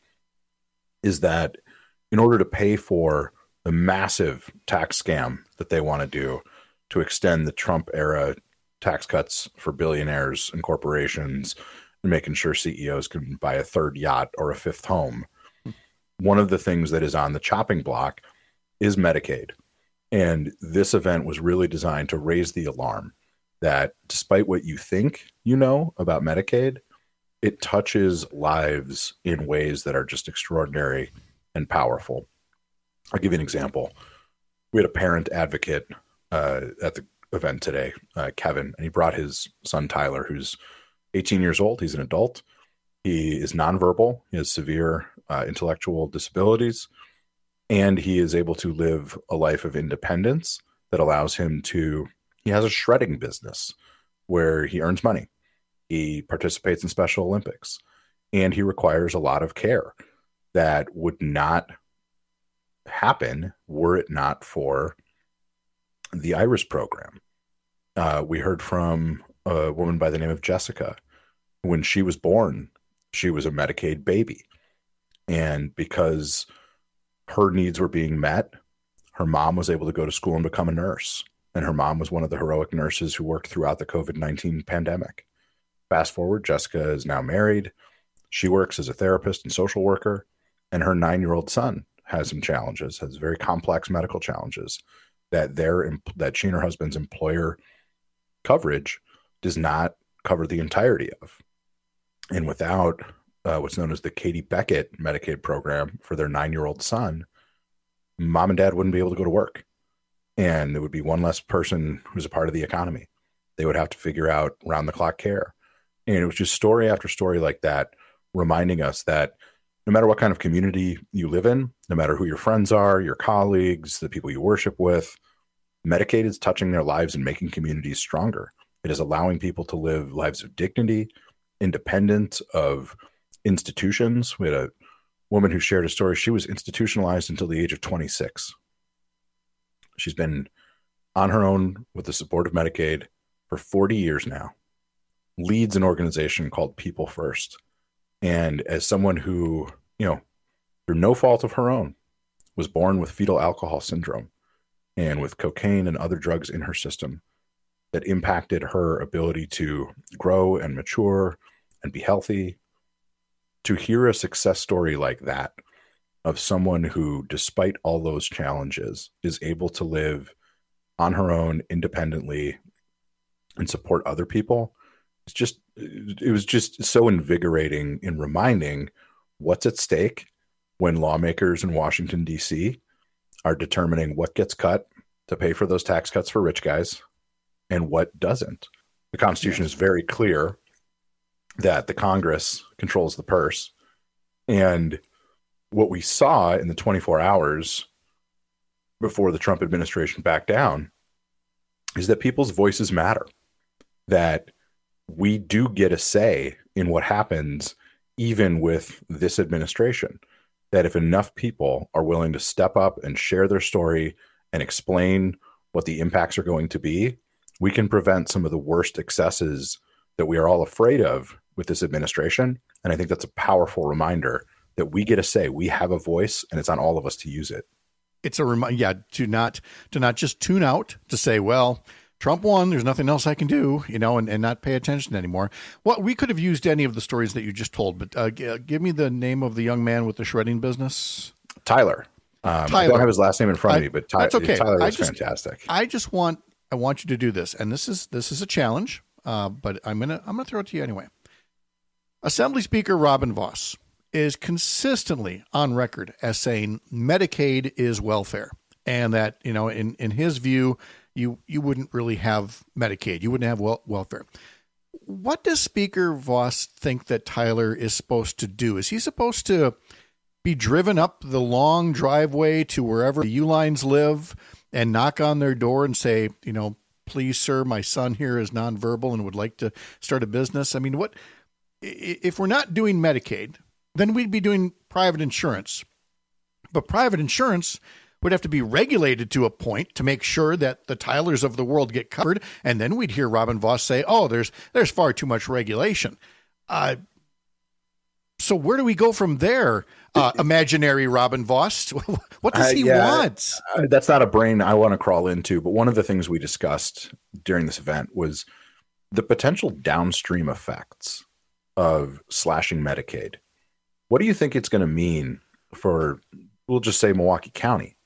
is that in order to pay for the massive tax scam that they want to do to extend the Trump era tax cuts for billionaires and corporations, and making sure C E Os can buy a third yacht or a fifth home. One of the things that is on the chopping block is Medicaid. And this event was really designed to raise the alarm that despite what you think you know about Medicaid, it touches lives in ways that are just extraordinary and powerful. I'll give you an example. We had a parent advocate uh, at the event today, uh, Kevin, and he brought his son, Tyler, who's eighteen years old. He's an adult. He is nonverbal. He has severe uh, intellectual disabilities, and he is able to live a life of independence that allows him to, he has a shredding business where he earns money. He participates in Special Olympics, and he requires a lot of care that would not happen were it not for the IRIS program. Uh, we heard from a woman by the name of Jessica. When she was born, she was a Medicaid baby. And because her needs were being met, her mom was able to go to school and become a nurse. And her mom was one of the heroic nurses who worked throughout the covid nineteen pandemic. Fast forward, Jessica is now married. She works as a therapist and social worker. And her nine-year-old son has some challenges, has very complex medical challenges that their that she and her husband's employer coverage does not cover the entirety of. And without uh, what's known as the Katie Beckett Medicaid program for their nine-year-old son, mom and dad wouldn't be able to go to work. And it would be one less person who's a part of the economy. They would have to figure out round-the-clock care. And it was just story after story like that, reminding us that no matter what kind of community you live in, no matter who your friends are, your colleagues, the people you worship with, Medicaid is touching their lives and making communities stronger. It is allowing people to live lives of dignity, independent of institutions. We had a woman who shared a story. She was institutionalized until the age of twenty-six. She's been on her own with the support of Medicaid for forty years now, leads an organization called People First. And as someone who, you know, through no fault of her own, was born with fetal alcohol syndrome and with cocaine and other drugs in her system that impacted her ability to grow and mature and be healthy, to hear a success story like that of someone who, despite all those challenges, is able to live on her own independently and support other people, it's just, it was just so invigorating in reminding what's at stake when lawmakers in Washington, D C are determining what gets cut to pay for those tax cuts for rich guys and what doesn't. The Constitution is very clear that the Congress controls the purse. And what we saw in the twenty-four hours before the Trump administration backed down is that people's voices matter, that we do get a say in what happens even with this administration, that if enough people are willing to step up and share their story and explain what the impacts are going to be, we can prevent some of the worst excesses that we are all afraid of with this administration. And I think that's a powerful reminder that we get a say, we have a voice, and it's on all of us to use it. It's a reminder, yeah, to not to not just tune out, to say, well, Trump won, there's nothing else I can do, you know, and, and not pay attention anymore. Well, we could have used any of the stories that you just told, but uh, g- give me the name of the young man with the shredding business. Tyler. Um, Tyler. I don't have his last name in front of me, but Ty- that's okay. Tyler I is just, fantastic. I just want I want you to do this, and this is this is a challenge, uh, but I'm gonna I'm gonna throw it to you anyway. Assembly Speaker Robin Vos is consistently on record as saying Medicaid is welfare, and that, you know, in, in his view, you you wouldn't really have Medicaid, you wouldn't have wel- welfare. What does Speaker Vos think that Tyler is supposed to do? Is he supposed to be driven up the long driveway to wherever the Ulines live and knock on their door and say, you know, please, sir, my son here is nonverbal and would like to start a business? I mean, what if we're not doing Medicaid? Then we'd be doing private insurance. But private insurance would have to be regulated to a point to make sure that the Tylers of the world get covered. And then we'd hear Robin Vos say, oh, there's there's far too much regulation. Uh, so where do we go from there, uh, imaginary Robin Vos? What does he uh, yeah, want? Uh, that's not a brain I want to crawl into. But one of the things we discussed during this event was the potential downstream effects of slashing Medicaid. What do you think it's going to mean for, we'll just say, Milwaukee County,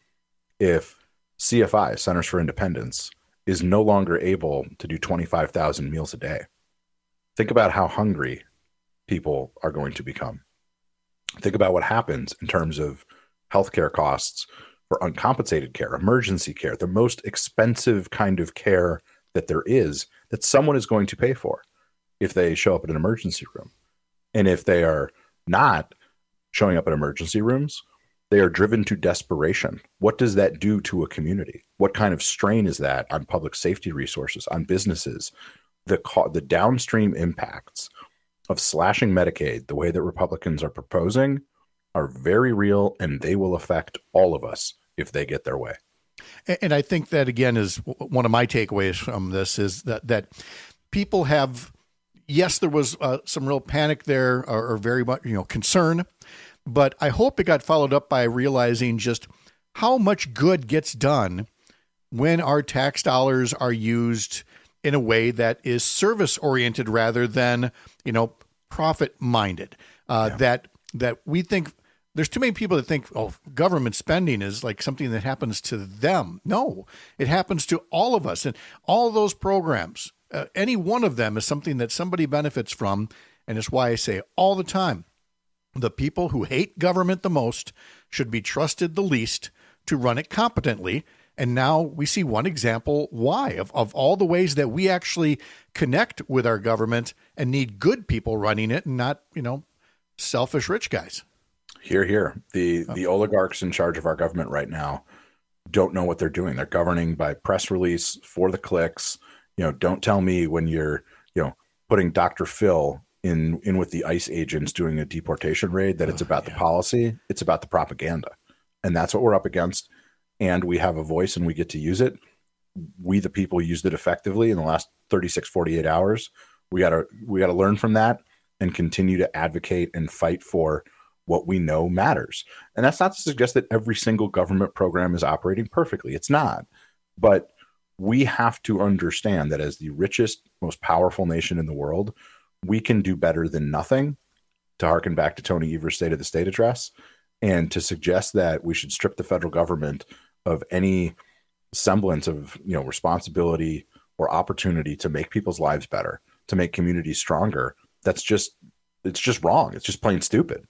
if C F I, Centers for Independence, is no longer able to do twenty-five thousand meals a day? Think about how hungry people are going to become. Think about what happens in terms of healthcare costs for uncompensated care, emergency care, the most expensive kind of care that there is, that someone is going to pay for if they show up in an emergency room. And if they are not showing up in emergency rooms, they are driven to desperation. What does that do to a community? What kind of strain is that on public safety resources, on businesses? The co- the downstream impacts of slashing Medicaid, the way that Republicans are proposing, are very real, and they will affect all of us if they get their way. And I think that, again, is one of my takeaways from this, is that that people have, yes, there was uh, some real panic there, or, or very much, you know, concern, but I hope it got followed up by realizing just how much good gets done when our tax dollars are used in a way that is service-oriented rather than, you know, profit-minded. Uh, yeah. That that we think, there's too many people that think, oh, government spending is like something that happens to them. No, it happens to all of us. And all those programs, uh, any one of them is something that somebody benefits from. And it's why I say all the time, the people who hate government the most should be trusted the least to run it competently. And now we see one example why, of, of all the ways that we actually connect with our government and need good people running it and not, you know, selfish rich guys. Hear, hear. The the oligarchs in charge of our government right now don't know what they're doing. They're governing by press release for the clicks. You know, don't tell me when you're, you know, putting Doctor Phil in in with the ICE agents doing a deportation raid that it's about yeah. the policy. It's about the propaganda. And that's what we're up against. And we have a voice and we get to use it. We, the people, used it effectively in the last thirty-six, forty-eight hours. We gotta we gotta learn from that and continue to advocate and fight for what we know matters. And that's not to suggest that every single government program is operating perfectly. It's not. But we have to understand that as the richest, most powerful nation in the world, we can do better than nothing, to harken back to Tony Evers' State of the State address, and to suggest that we should strip the federal government of any semblance of, you know, responsibility or opportunity to make people's lives better, to make communities stronger. That's just, it's just wrong. It's just plain stupid.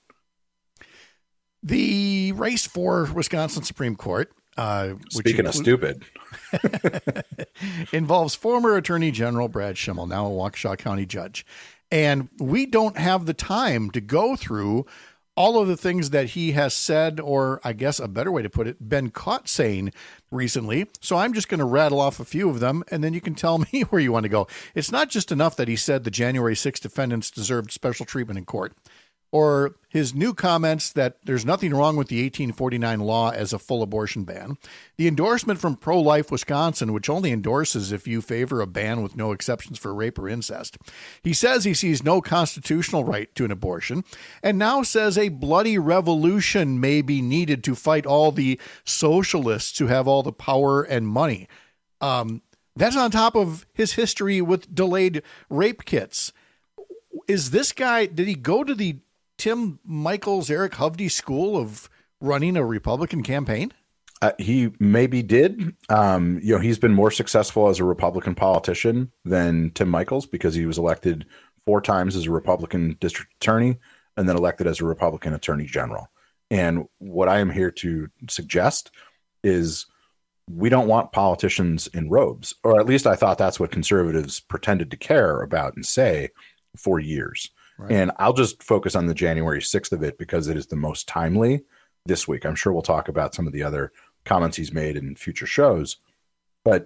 The race for Wisconsin Supreme Court, uh, speaking which of stupid, involves former Attorney General Brad Schimel, now a Waukesha County judge. And we don't have the time to go through all of the things that he has said, or I guess a better way to put it, been caught saying recently. So I'm just going to rattle off a few of them, and then you can tell me where you want to go. It's not just enough that he said the January sixth defendants deserved special treatment in court, or his new comments that there's nothing wrong with the eighteen forty-nine law as a full abortion ban, the endorsement from Pro-Life Wisconsin, which only endorses if you favor a ban with no exceptions for rape or incest. He says he sees no constitutional right to an abortion, and now says a bloody revolution may be needed to fight all the socialists who have all the power and money. Um, that's on top of his history with delayed rape kits. Is this guy, did he go to the Tim Michels, Eric Hovde school of running a Republican campaign? Uh, he maybe did. Um, you know, he's been more successful as a Republican politician than Tim Michels because he was elected four times as a Republican district attorney and then elected as a Republican attorney general. And what I am here to suggest is we don't want politicians in robes, or at least I thought that's what conservatives pretended to care about and say for years. Right. And I'll just focus on the January sixth of it because it is the most timely this week. I'm sure we'll talk about some of the other comments he's made in future shows. But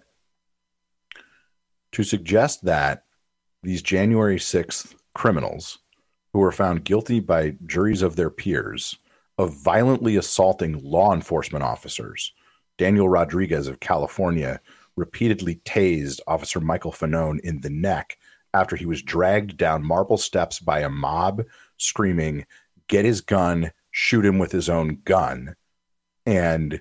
to suggest that these January sixth criminals who were found guilty by juries of their peers of violently assaulting law enforcement officers, Daniel Rodriguez of California repeatedly tased Officer Michael Fanone in the neck after he was dragged down marble steps by a mob screaming, "Get his gun, shoot him with his own gun." And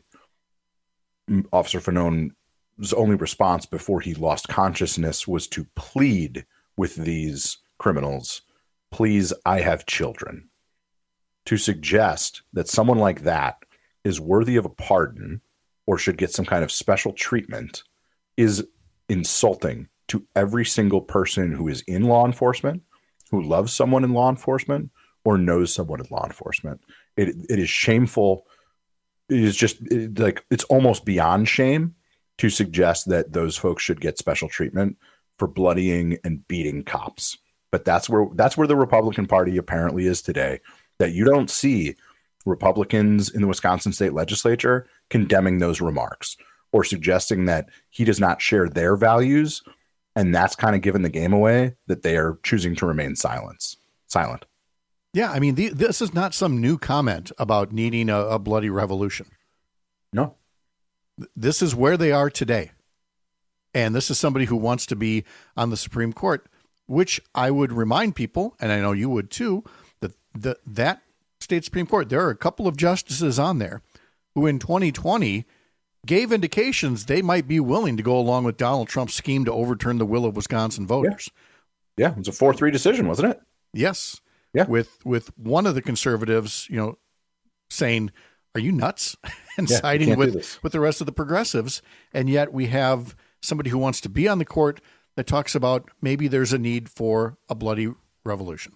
Officer Fanone's only response before he lost consciousness was to plead with these criminals, "Please, I have children." To suggest that someone like that is worthy of a pardon or should get some kind of special treatment is insulting to every single person who is in law enforcement, who loves someone in law enforcement, or knows someone in law enforcement. It it is shameful. It is just it, like it's almost beyond shame to suggest that those folks should get special treatment for bloodying and beating cops. But that's where that's where the Republican Party apparently is today. That you don't see Republicans in the Wisconsin state legislature condemning those remarks or suggesting that he does not share their values. And that's kind of given the game away that they are choosing to remain silence, silent. Yeah, I mean, the, this is not some new comment about needing a, a bloody revolution. No. This is where they are today. And this is somebody who wants to be on the Supreme Court, which I would remind people, and I know you would too, that the, that state Supreme Court, there are a couple of justices on there who in twenty twenty gave indications they might be willing to go along with Donald Trump's scheme to overturn the will of Wisconsin voters. Yeah, yeah, it was a four three decision, wasn't it? Yes. Yeah. With with one of the conservatives, you know, saying, "Are you nuts?" and yeah, siding with, with the rest of the progressives. And yet we have somebody who wants to be on the court that talks about maybe there's a need for a bloody revolution.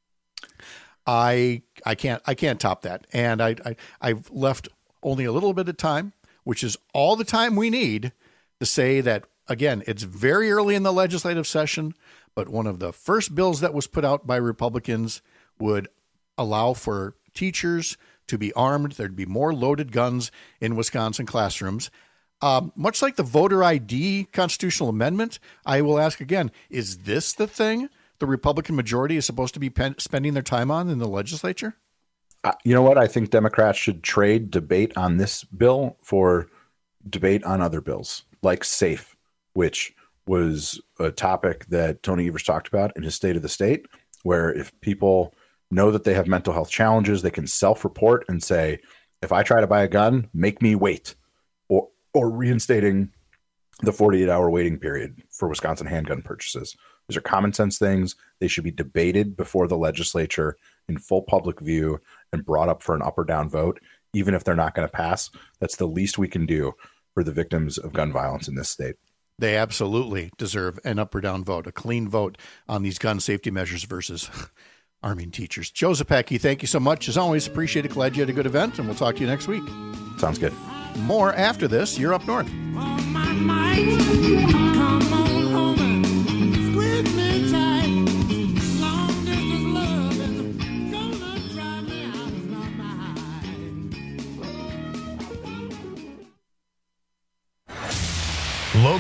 I I can't I can't top that. And I, I I've left only a little bit of time, which is all the time we need to say that, again, it's very early in the legislative session, but one of the first bills that was put out by Republicans would allow for teachers to be armed. There'd be more loaded guns in Wisconsin classrooms. Um, much like the voter I D constitutional amendment, I will ask again, is this the thing the Republican majority is supposed to be pen- spending their time on in the legislature? Uh, you know what? I think Democrats should trade debate on this bill for debate on other bills, like SAFE, which was a topic that Tony Evers talked about in his State of the State, where if people know that they have mental health challenges, they can self-report and say, if I try to buy a gun, make me wait, or or reinstating the forty-eight hour waiting period for Wisconsin handgun purchases. These are common sense things. They should be debated before the legislature in full public view and brought up for an up or down vote, even if they're not going to pass. That's the least we can do for the victims of gun violence in this state. They absolutely deserve an up or down vote, a clean vote on these gun safety measures versus arming teachers. Joe Zepecki, thank you so much. As always, appreciate it. Glad you had a good event, and we'll talk to you next week. Sounds good. More after this. You're Up North.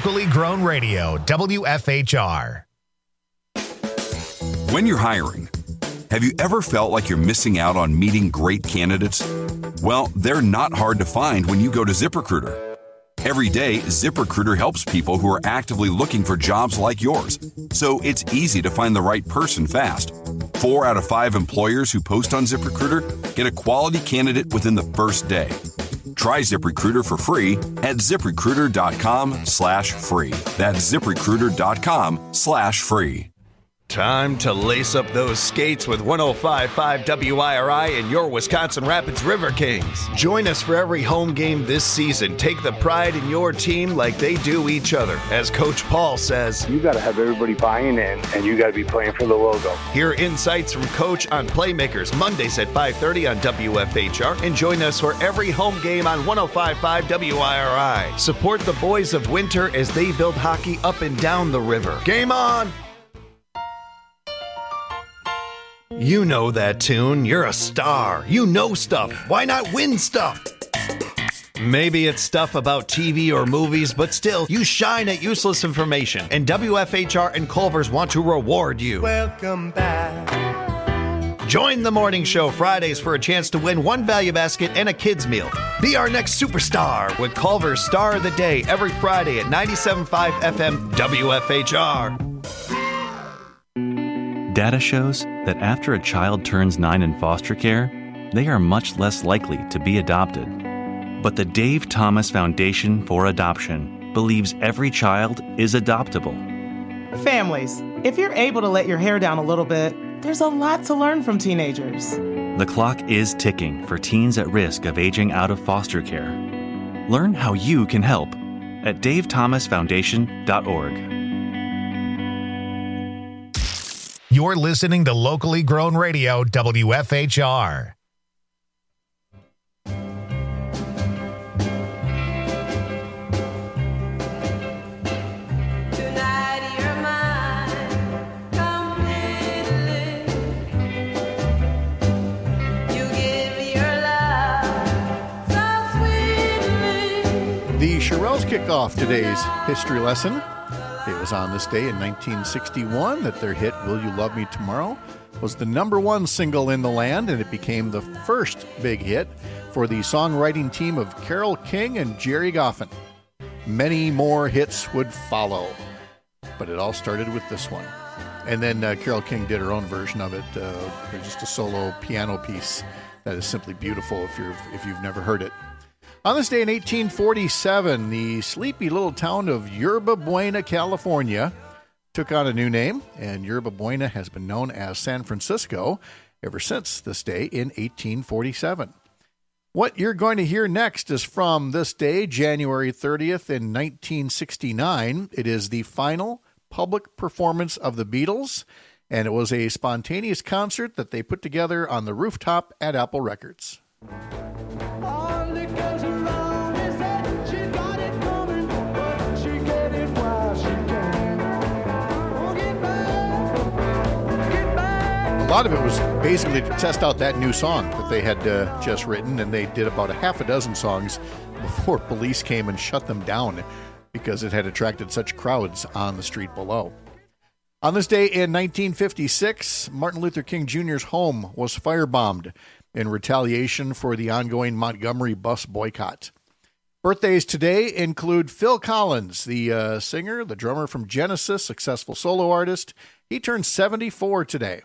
Locally grown radio, W F H R. When you're hiring, have you ever felt like you're missing out on meeting great candidates? Well, they're not hard to find when you go to ZipRecruiter. Every day, ZipRecruiter helps people who are actively looking for jobs like yours, so it's easy to find the right person fast. Four out of five employers who post on ZipRecruiter get a quality candidate within the first day. Try ZipRecruiter for free at ZipRecruiter.com slash free. That's ZipRecruiter.com slash free. Time to lace up those skates with one oh five point five W I R I and your Wisconsin Rapids River Kings. Join us for every home game this season. Take the pride in your team like they do each other. As Coach Paul says, you got to have everybody buying in, and you got to be playing for the logo. Hear insights from Coach on Playmakers Mondays at five thirty on W F H R, and join us for every home game on one oh five point five W I R I. Support the boys of Winter as they build hockey up and down the river. Game on! You know that tune. You're a star. You know stuff. Why not win stuff? Maybe it's stuff about T V or movies, but still, you shine at useless information. And W F H R and Culver's want to reward you. Welcome back. Join the morning show Fridays for a chance to win one value basket and a kid's meal. Be our next superstar with Culver's Star of the Day every Friday at ninety-seven point five F M W F H R. Data shows that after a child turns nine in foster care, they are much less likely to be adopted. But the Dave Thomas Foundation for Adoption believes every child is adoptable. Families, if you're able to let your hair down a little bit, there's a lot to learn from teenagers. The clock is ticking for teens at risk of aging out of foster care. Learn how you can help at dave thomas foundation dot org. You're listening to Locally Grown Radio, W F H R. The Shirelles kick off today's history lesson. It was on this day in nineteen sixty-one that their hit, Will You Love Me Tomorrow, was the number one single in the land, and it became the first big hit for the songwriting team of Carole King and Jerry Goffin. Many more hits would follow, but it all started with this one. And then uh, Carole King did her own version of it, uh, just a solo piano piece that is simply beautiful if you're if you've never heard it. On this day in eighteen forty-seven, the sleepy little town of Yerba Buena, California, took on a new name, and Yerba Buena has been known as San Francisco ever since this day in eighteen forty-seven. What you're going to hear next is from this day, January thirtieth in nineteen sixty-nine. It is the final public performance of the Beatles, and it was a spontaneous concert that they put together on the rooftop at Apple Records. A lot of it was basically to test out that new song that they had uh, just written, and they did about a half a dozen songs before police came and shut them down because it had attracted such crowds on the street below. On this day in nineteen fifty-six, Martin Luther King Junior's home was firebombed in retaliation for the ongoing Montgomery bus boycott. Birthdays today include Phil Collins, the uh, singer, the drummer from Genesis, successful solo artist. He turned seventy-four today.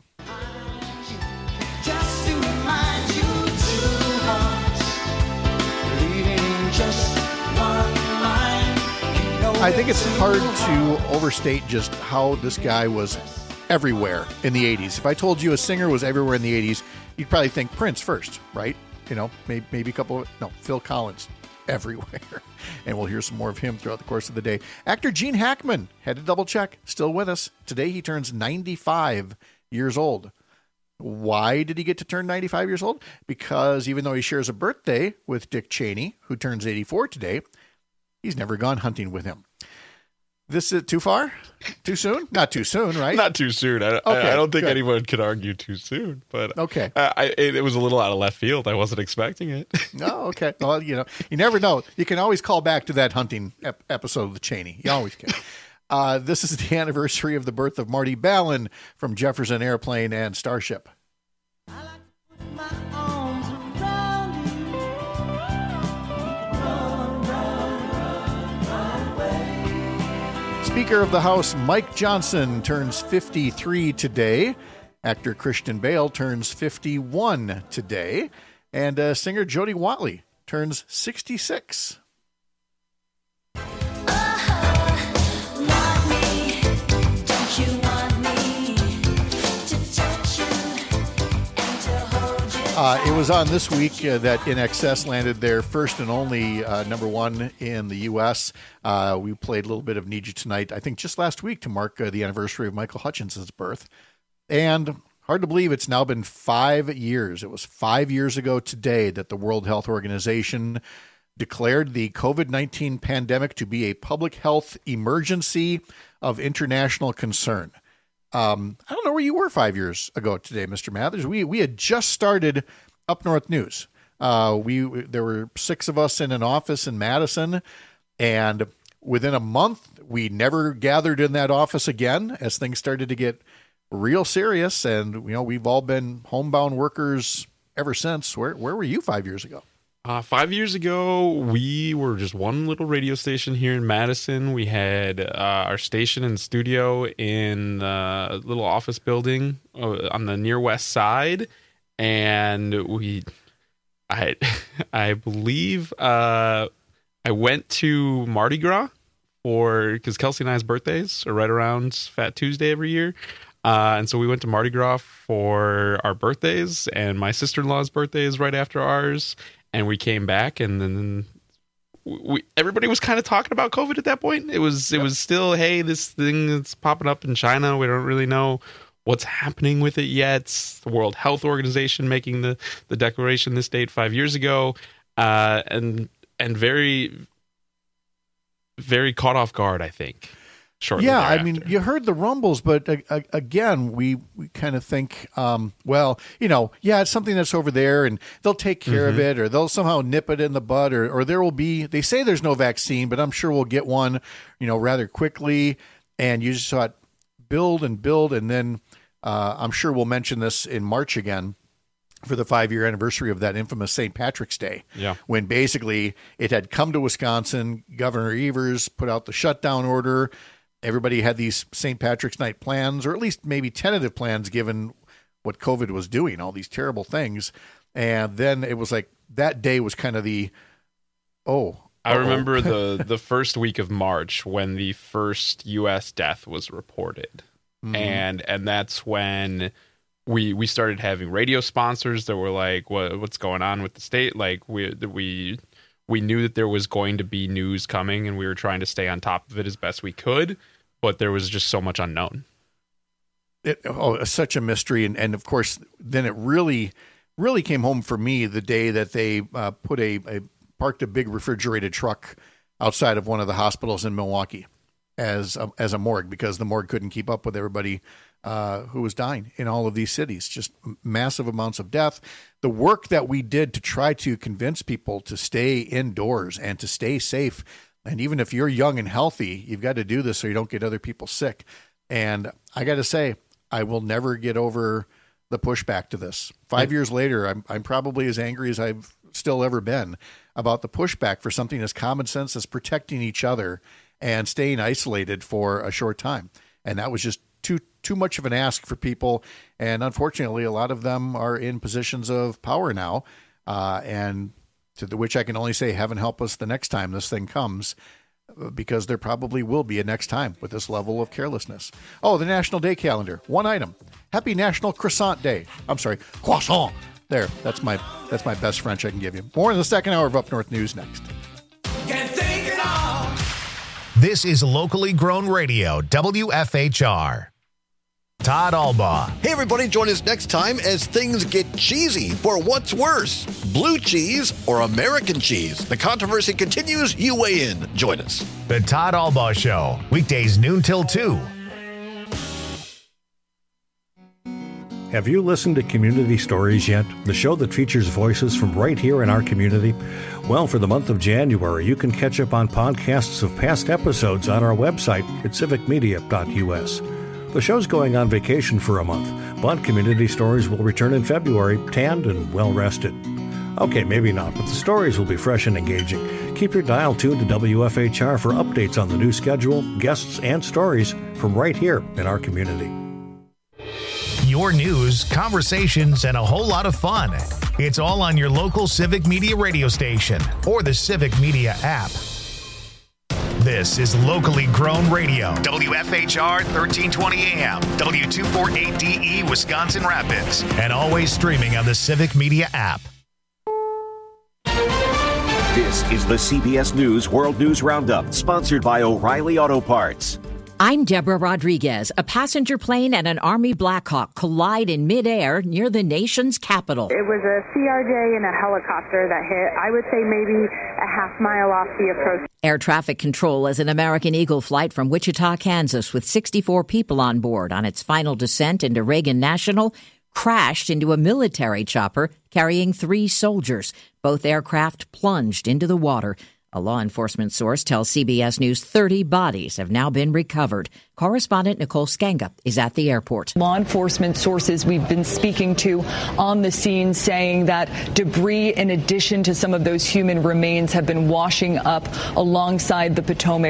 I think it's hard to overstate just how this guy was everywhere in the eighties. If I told you a singer was everywhere in the eighties, you'd probably think Prince first, right? You know, maybe, maybe a couple of, no, Phil Collins, everywhere. And we'll hear some more of him throughout the course of the day. Actor Gene Hackman, had to double check, still with us. Today he turns ninety-five years old. Why did he get to turn ninety-five years old? Because even though he shares a birthday with Dick Cheney, who turns eighty-four today, he's never gone hunting with him. This is too far? Too soon? Not too soon, right? Not too soon. I, Okay, I, I don't think good. anyone could argue too soon. But Okay. I, I, it, it was a little out of left field. I wasn't expecting it. No, okay. Well, you know, you never know. You can always call back to that hunting ep- episode of the Cheney. You always can. Uh, this is the anniversary of the birth of Marty Ballin from Jefferson Airplane and Starship. Speaker of the House Mike Johnson turns fifty-three today. Actor Christian Bale turns fifty-one today. And uh, singer Jody Watley turns sixty-six. Uh, it was on this week uh, that I N X S landed their first and only uh, number one in the U S. Uh, we played a little bit of Need You Tonight, I think just last week to mark uh, the anniversary of Michael Hutchinson's birth. And hard to believe it's now been five years. It was five years ago today that the World Health Organization declared the COVID nineteen pandemic to be a public health emergency of international concern. Um, I don't know where you were five years ago today, Mister Mathers. We we had just started Up North News. Uh, we there were six of us in an office in Madison, and within a month, we never gathered in that office again as things started to get real serious. And you know, we've all been homebound workers ever since. Where where were you five years ago? Uh, five years ago, we were just one little radio station here in Madison. We had uh, our station and studio in a little office building uh, on the near west side, and we, I, I believe, uh, I went to Mardi Gras for because Kelsey and I's birthdays are right around Fat Tuesday every year. Uh, and so we went to Mardi Gras for our birthdays, and my sister-in-law's birthday is right after ours. And we came back, and then we, everybody was kind of talking about COVID at that point. It was it was still, hey, this thing that's popping up in China. We don't really know what's happening with it yet. The World Health Organization making the, the declaration this date five years ago, uh, and and very very caught off guard, I think. Shortly yeah, thereafter. I mean, you heard the rumbles, but uh, uh, again, we, we kind of think, um, well, you know, yeah, it's something that's over there, and they'll take care Mm-hmm. of it, or they'll somehow nip it in the bud, or, or there will be, they say there's no vaccine, but I'm sure we'll get one, you know, rather quickly, and you just saw it build and build, and then uh, I'm sure we'll mention this in March again for the five-year anniversary of that infamous Saint Patrick's Day, Yeah. when basically it had come to Wisconsin, Governor Evers put out the shutdown order. Everybody had these Saint Patrick's Night plans, or at least maybe tentative plans, given what COVID was doing, all these terrible things. And then it was like that day was kind of the, oh. I remember the, the first week of March when the first U S death was reported. Mhm. And and that's when we we started having radio sponsors that were like, what what's going on with the state? Like we we we knew that there was going to be news coming, and we were trying to stay on top of it as best we could, but there was just so much unknown. It, oh, it's such a mystery. And, and of course, then it really, really came home for me the day that they uh, put a, a parked a big refrigerated truck outside of one of the hospitals in Milwaukee as a, as a morgue, because the morgue couldn't keep up with everybody uh, who was dying in all of these cities. Just massive amounts of death. The work that we did to try to convince people to stay indoors and to stay safe. And even if you're young and healthy, you've got to do this so you don't get other people sick. And I got to say, I will never get over the pushback to this. Five years later, I'm I'm probably as angry as I've still ever been about the pushback for something as common sense as protecting each other and staying isolated for a short time. And that was just too too much of an ask for people. And unfortunately, a lot of them are in positions of power now. Uh, and to the which I can only say, heaven help us the next time this thing comes, because there probably will be a next time with this level of carelessness. Oh, the National Day calendar. One item. Happy National Croissant Day. I'm sorry, croissant. There, that's my that's my best French I can give you. More in the second hour of Up North News next. This is locally grown radio, W F H R. Todd Albaugh. Hey, everybody, join us next time as things get cheesy for what's worse, blue cheese or American cheese? The controversy continues. You weigh in. Join us. The Todd Albaugh Show, weekdays noon till two. Have you listened to Community Stories yet? The show that features voices from right here in our community? Well, for the month of January, you can catch up on podcasts of past episodes on our website at civic media dot u s. The show's going on vacation for a month, but Community Stories will return in February, tanned and well-rested. Okay, maybe not, but the stories will be fresh and engaging. Keep your dial tuned to W F H R for updates on the new schedule, guests, and stories from right here in our community. Your news, conversations, and a whole lot of fun. It's all on your local Civic Media radio station or the Civic Media app. This is locally grown radio. W F H R thirteen twenty A M, W two forty-eight D E, Wisconsin Rapids, and always streaming on the Civic Media app. This is the C B S News World News Roundup, sponsored by O'Reilly Auto Parts. I'm Deborah Rodriguez. A passenger plane and an Army Blackhawk collide in midair near the nation's capital. It was a C R J and a helicopter that hit, I would say maybe a half mile off the approach. Air traffic control as an American Eagle flight from Wichita, Kansas, with sixty-four people on board on its final descent into Reagan National, crashed into a military chopper carrying three soldiers. Both aircraft plunged into the water. A law enforcement source tells C B S News thirty bodies have now been recovered. Correspondent Nicole Skanga is at the airport. Law enforcement sources we've been speaking to on the scene saying that debris, in addition to some of those human remains, have been washing up alongside the Potomac.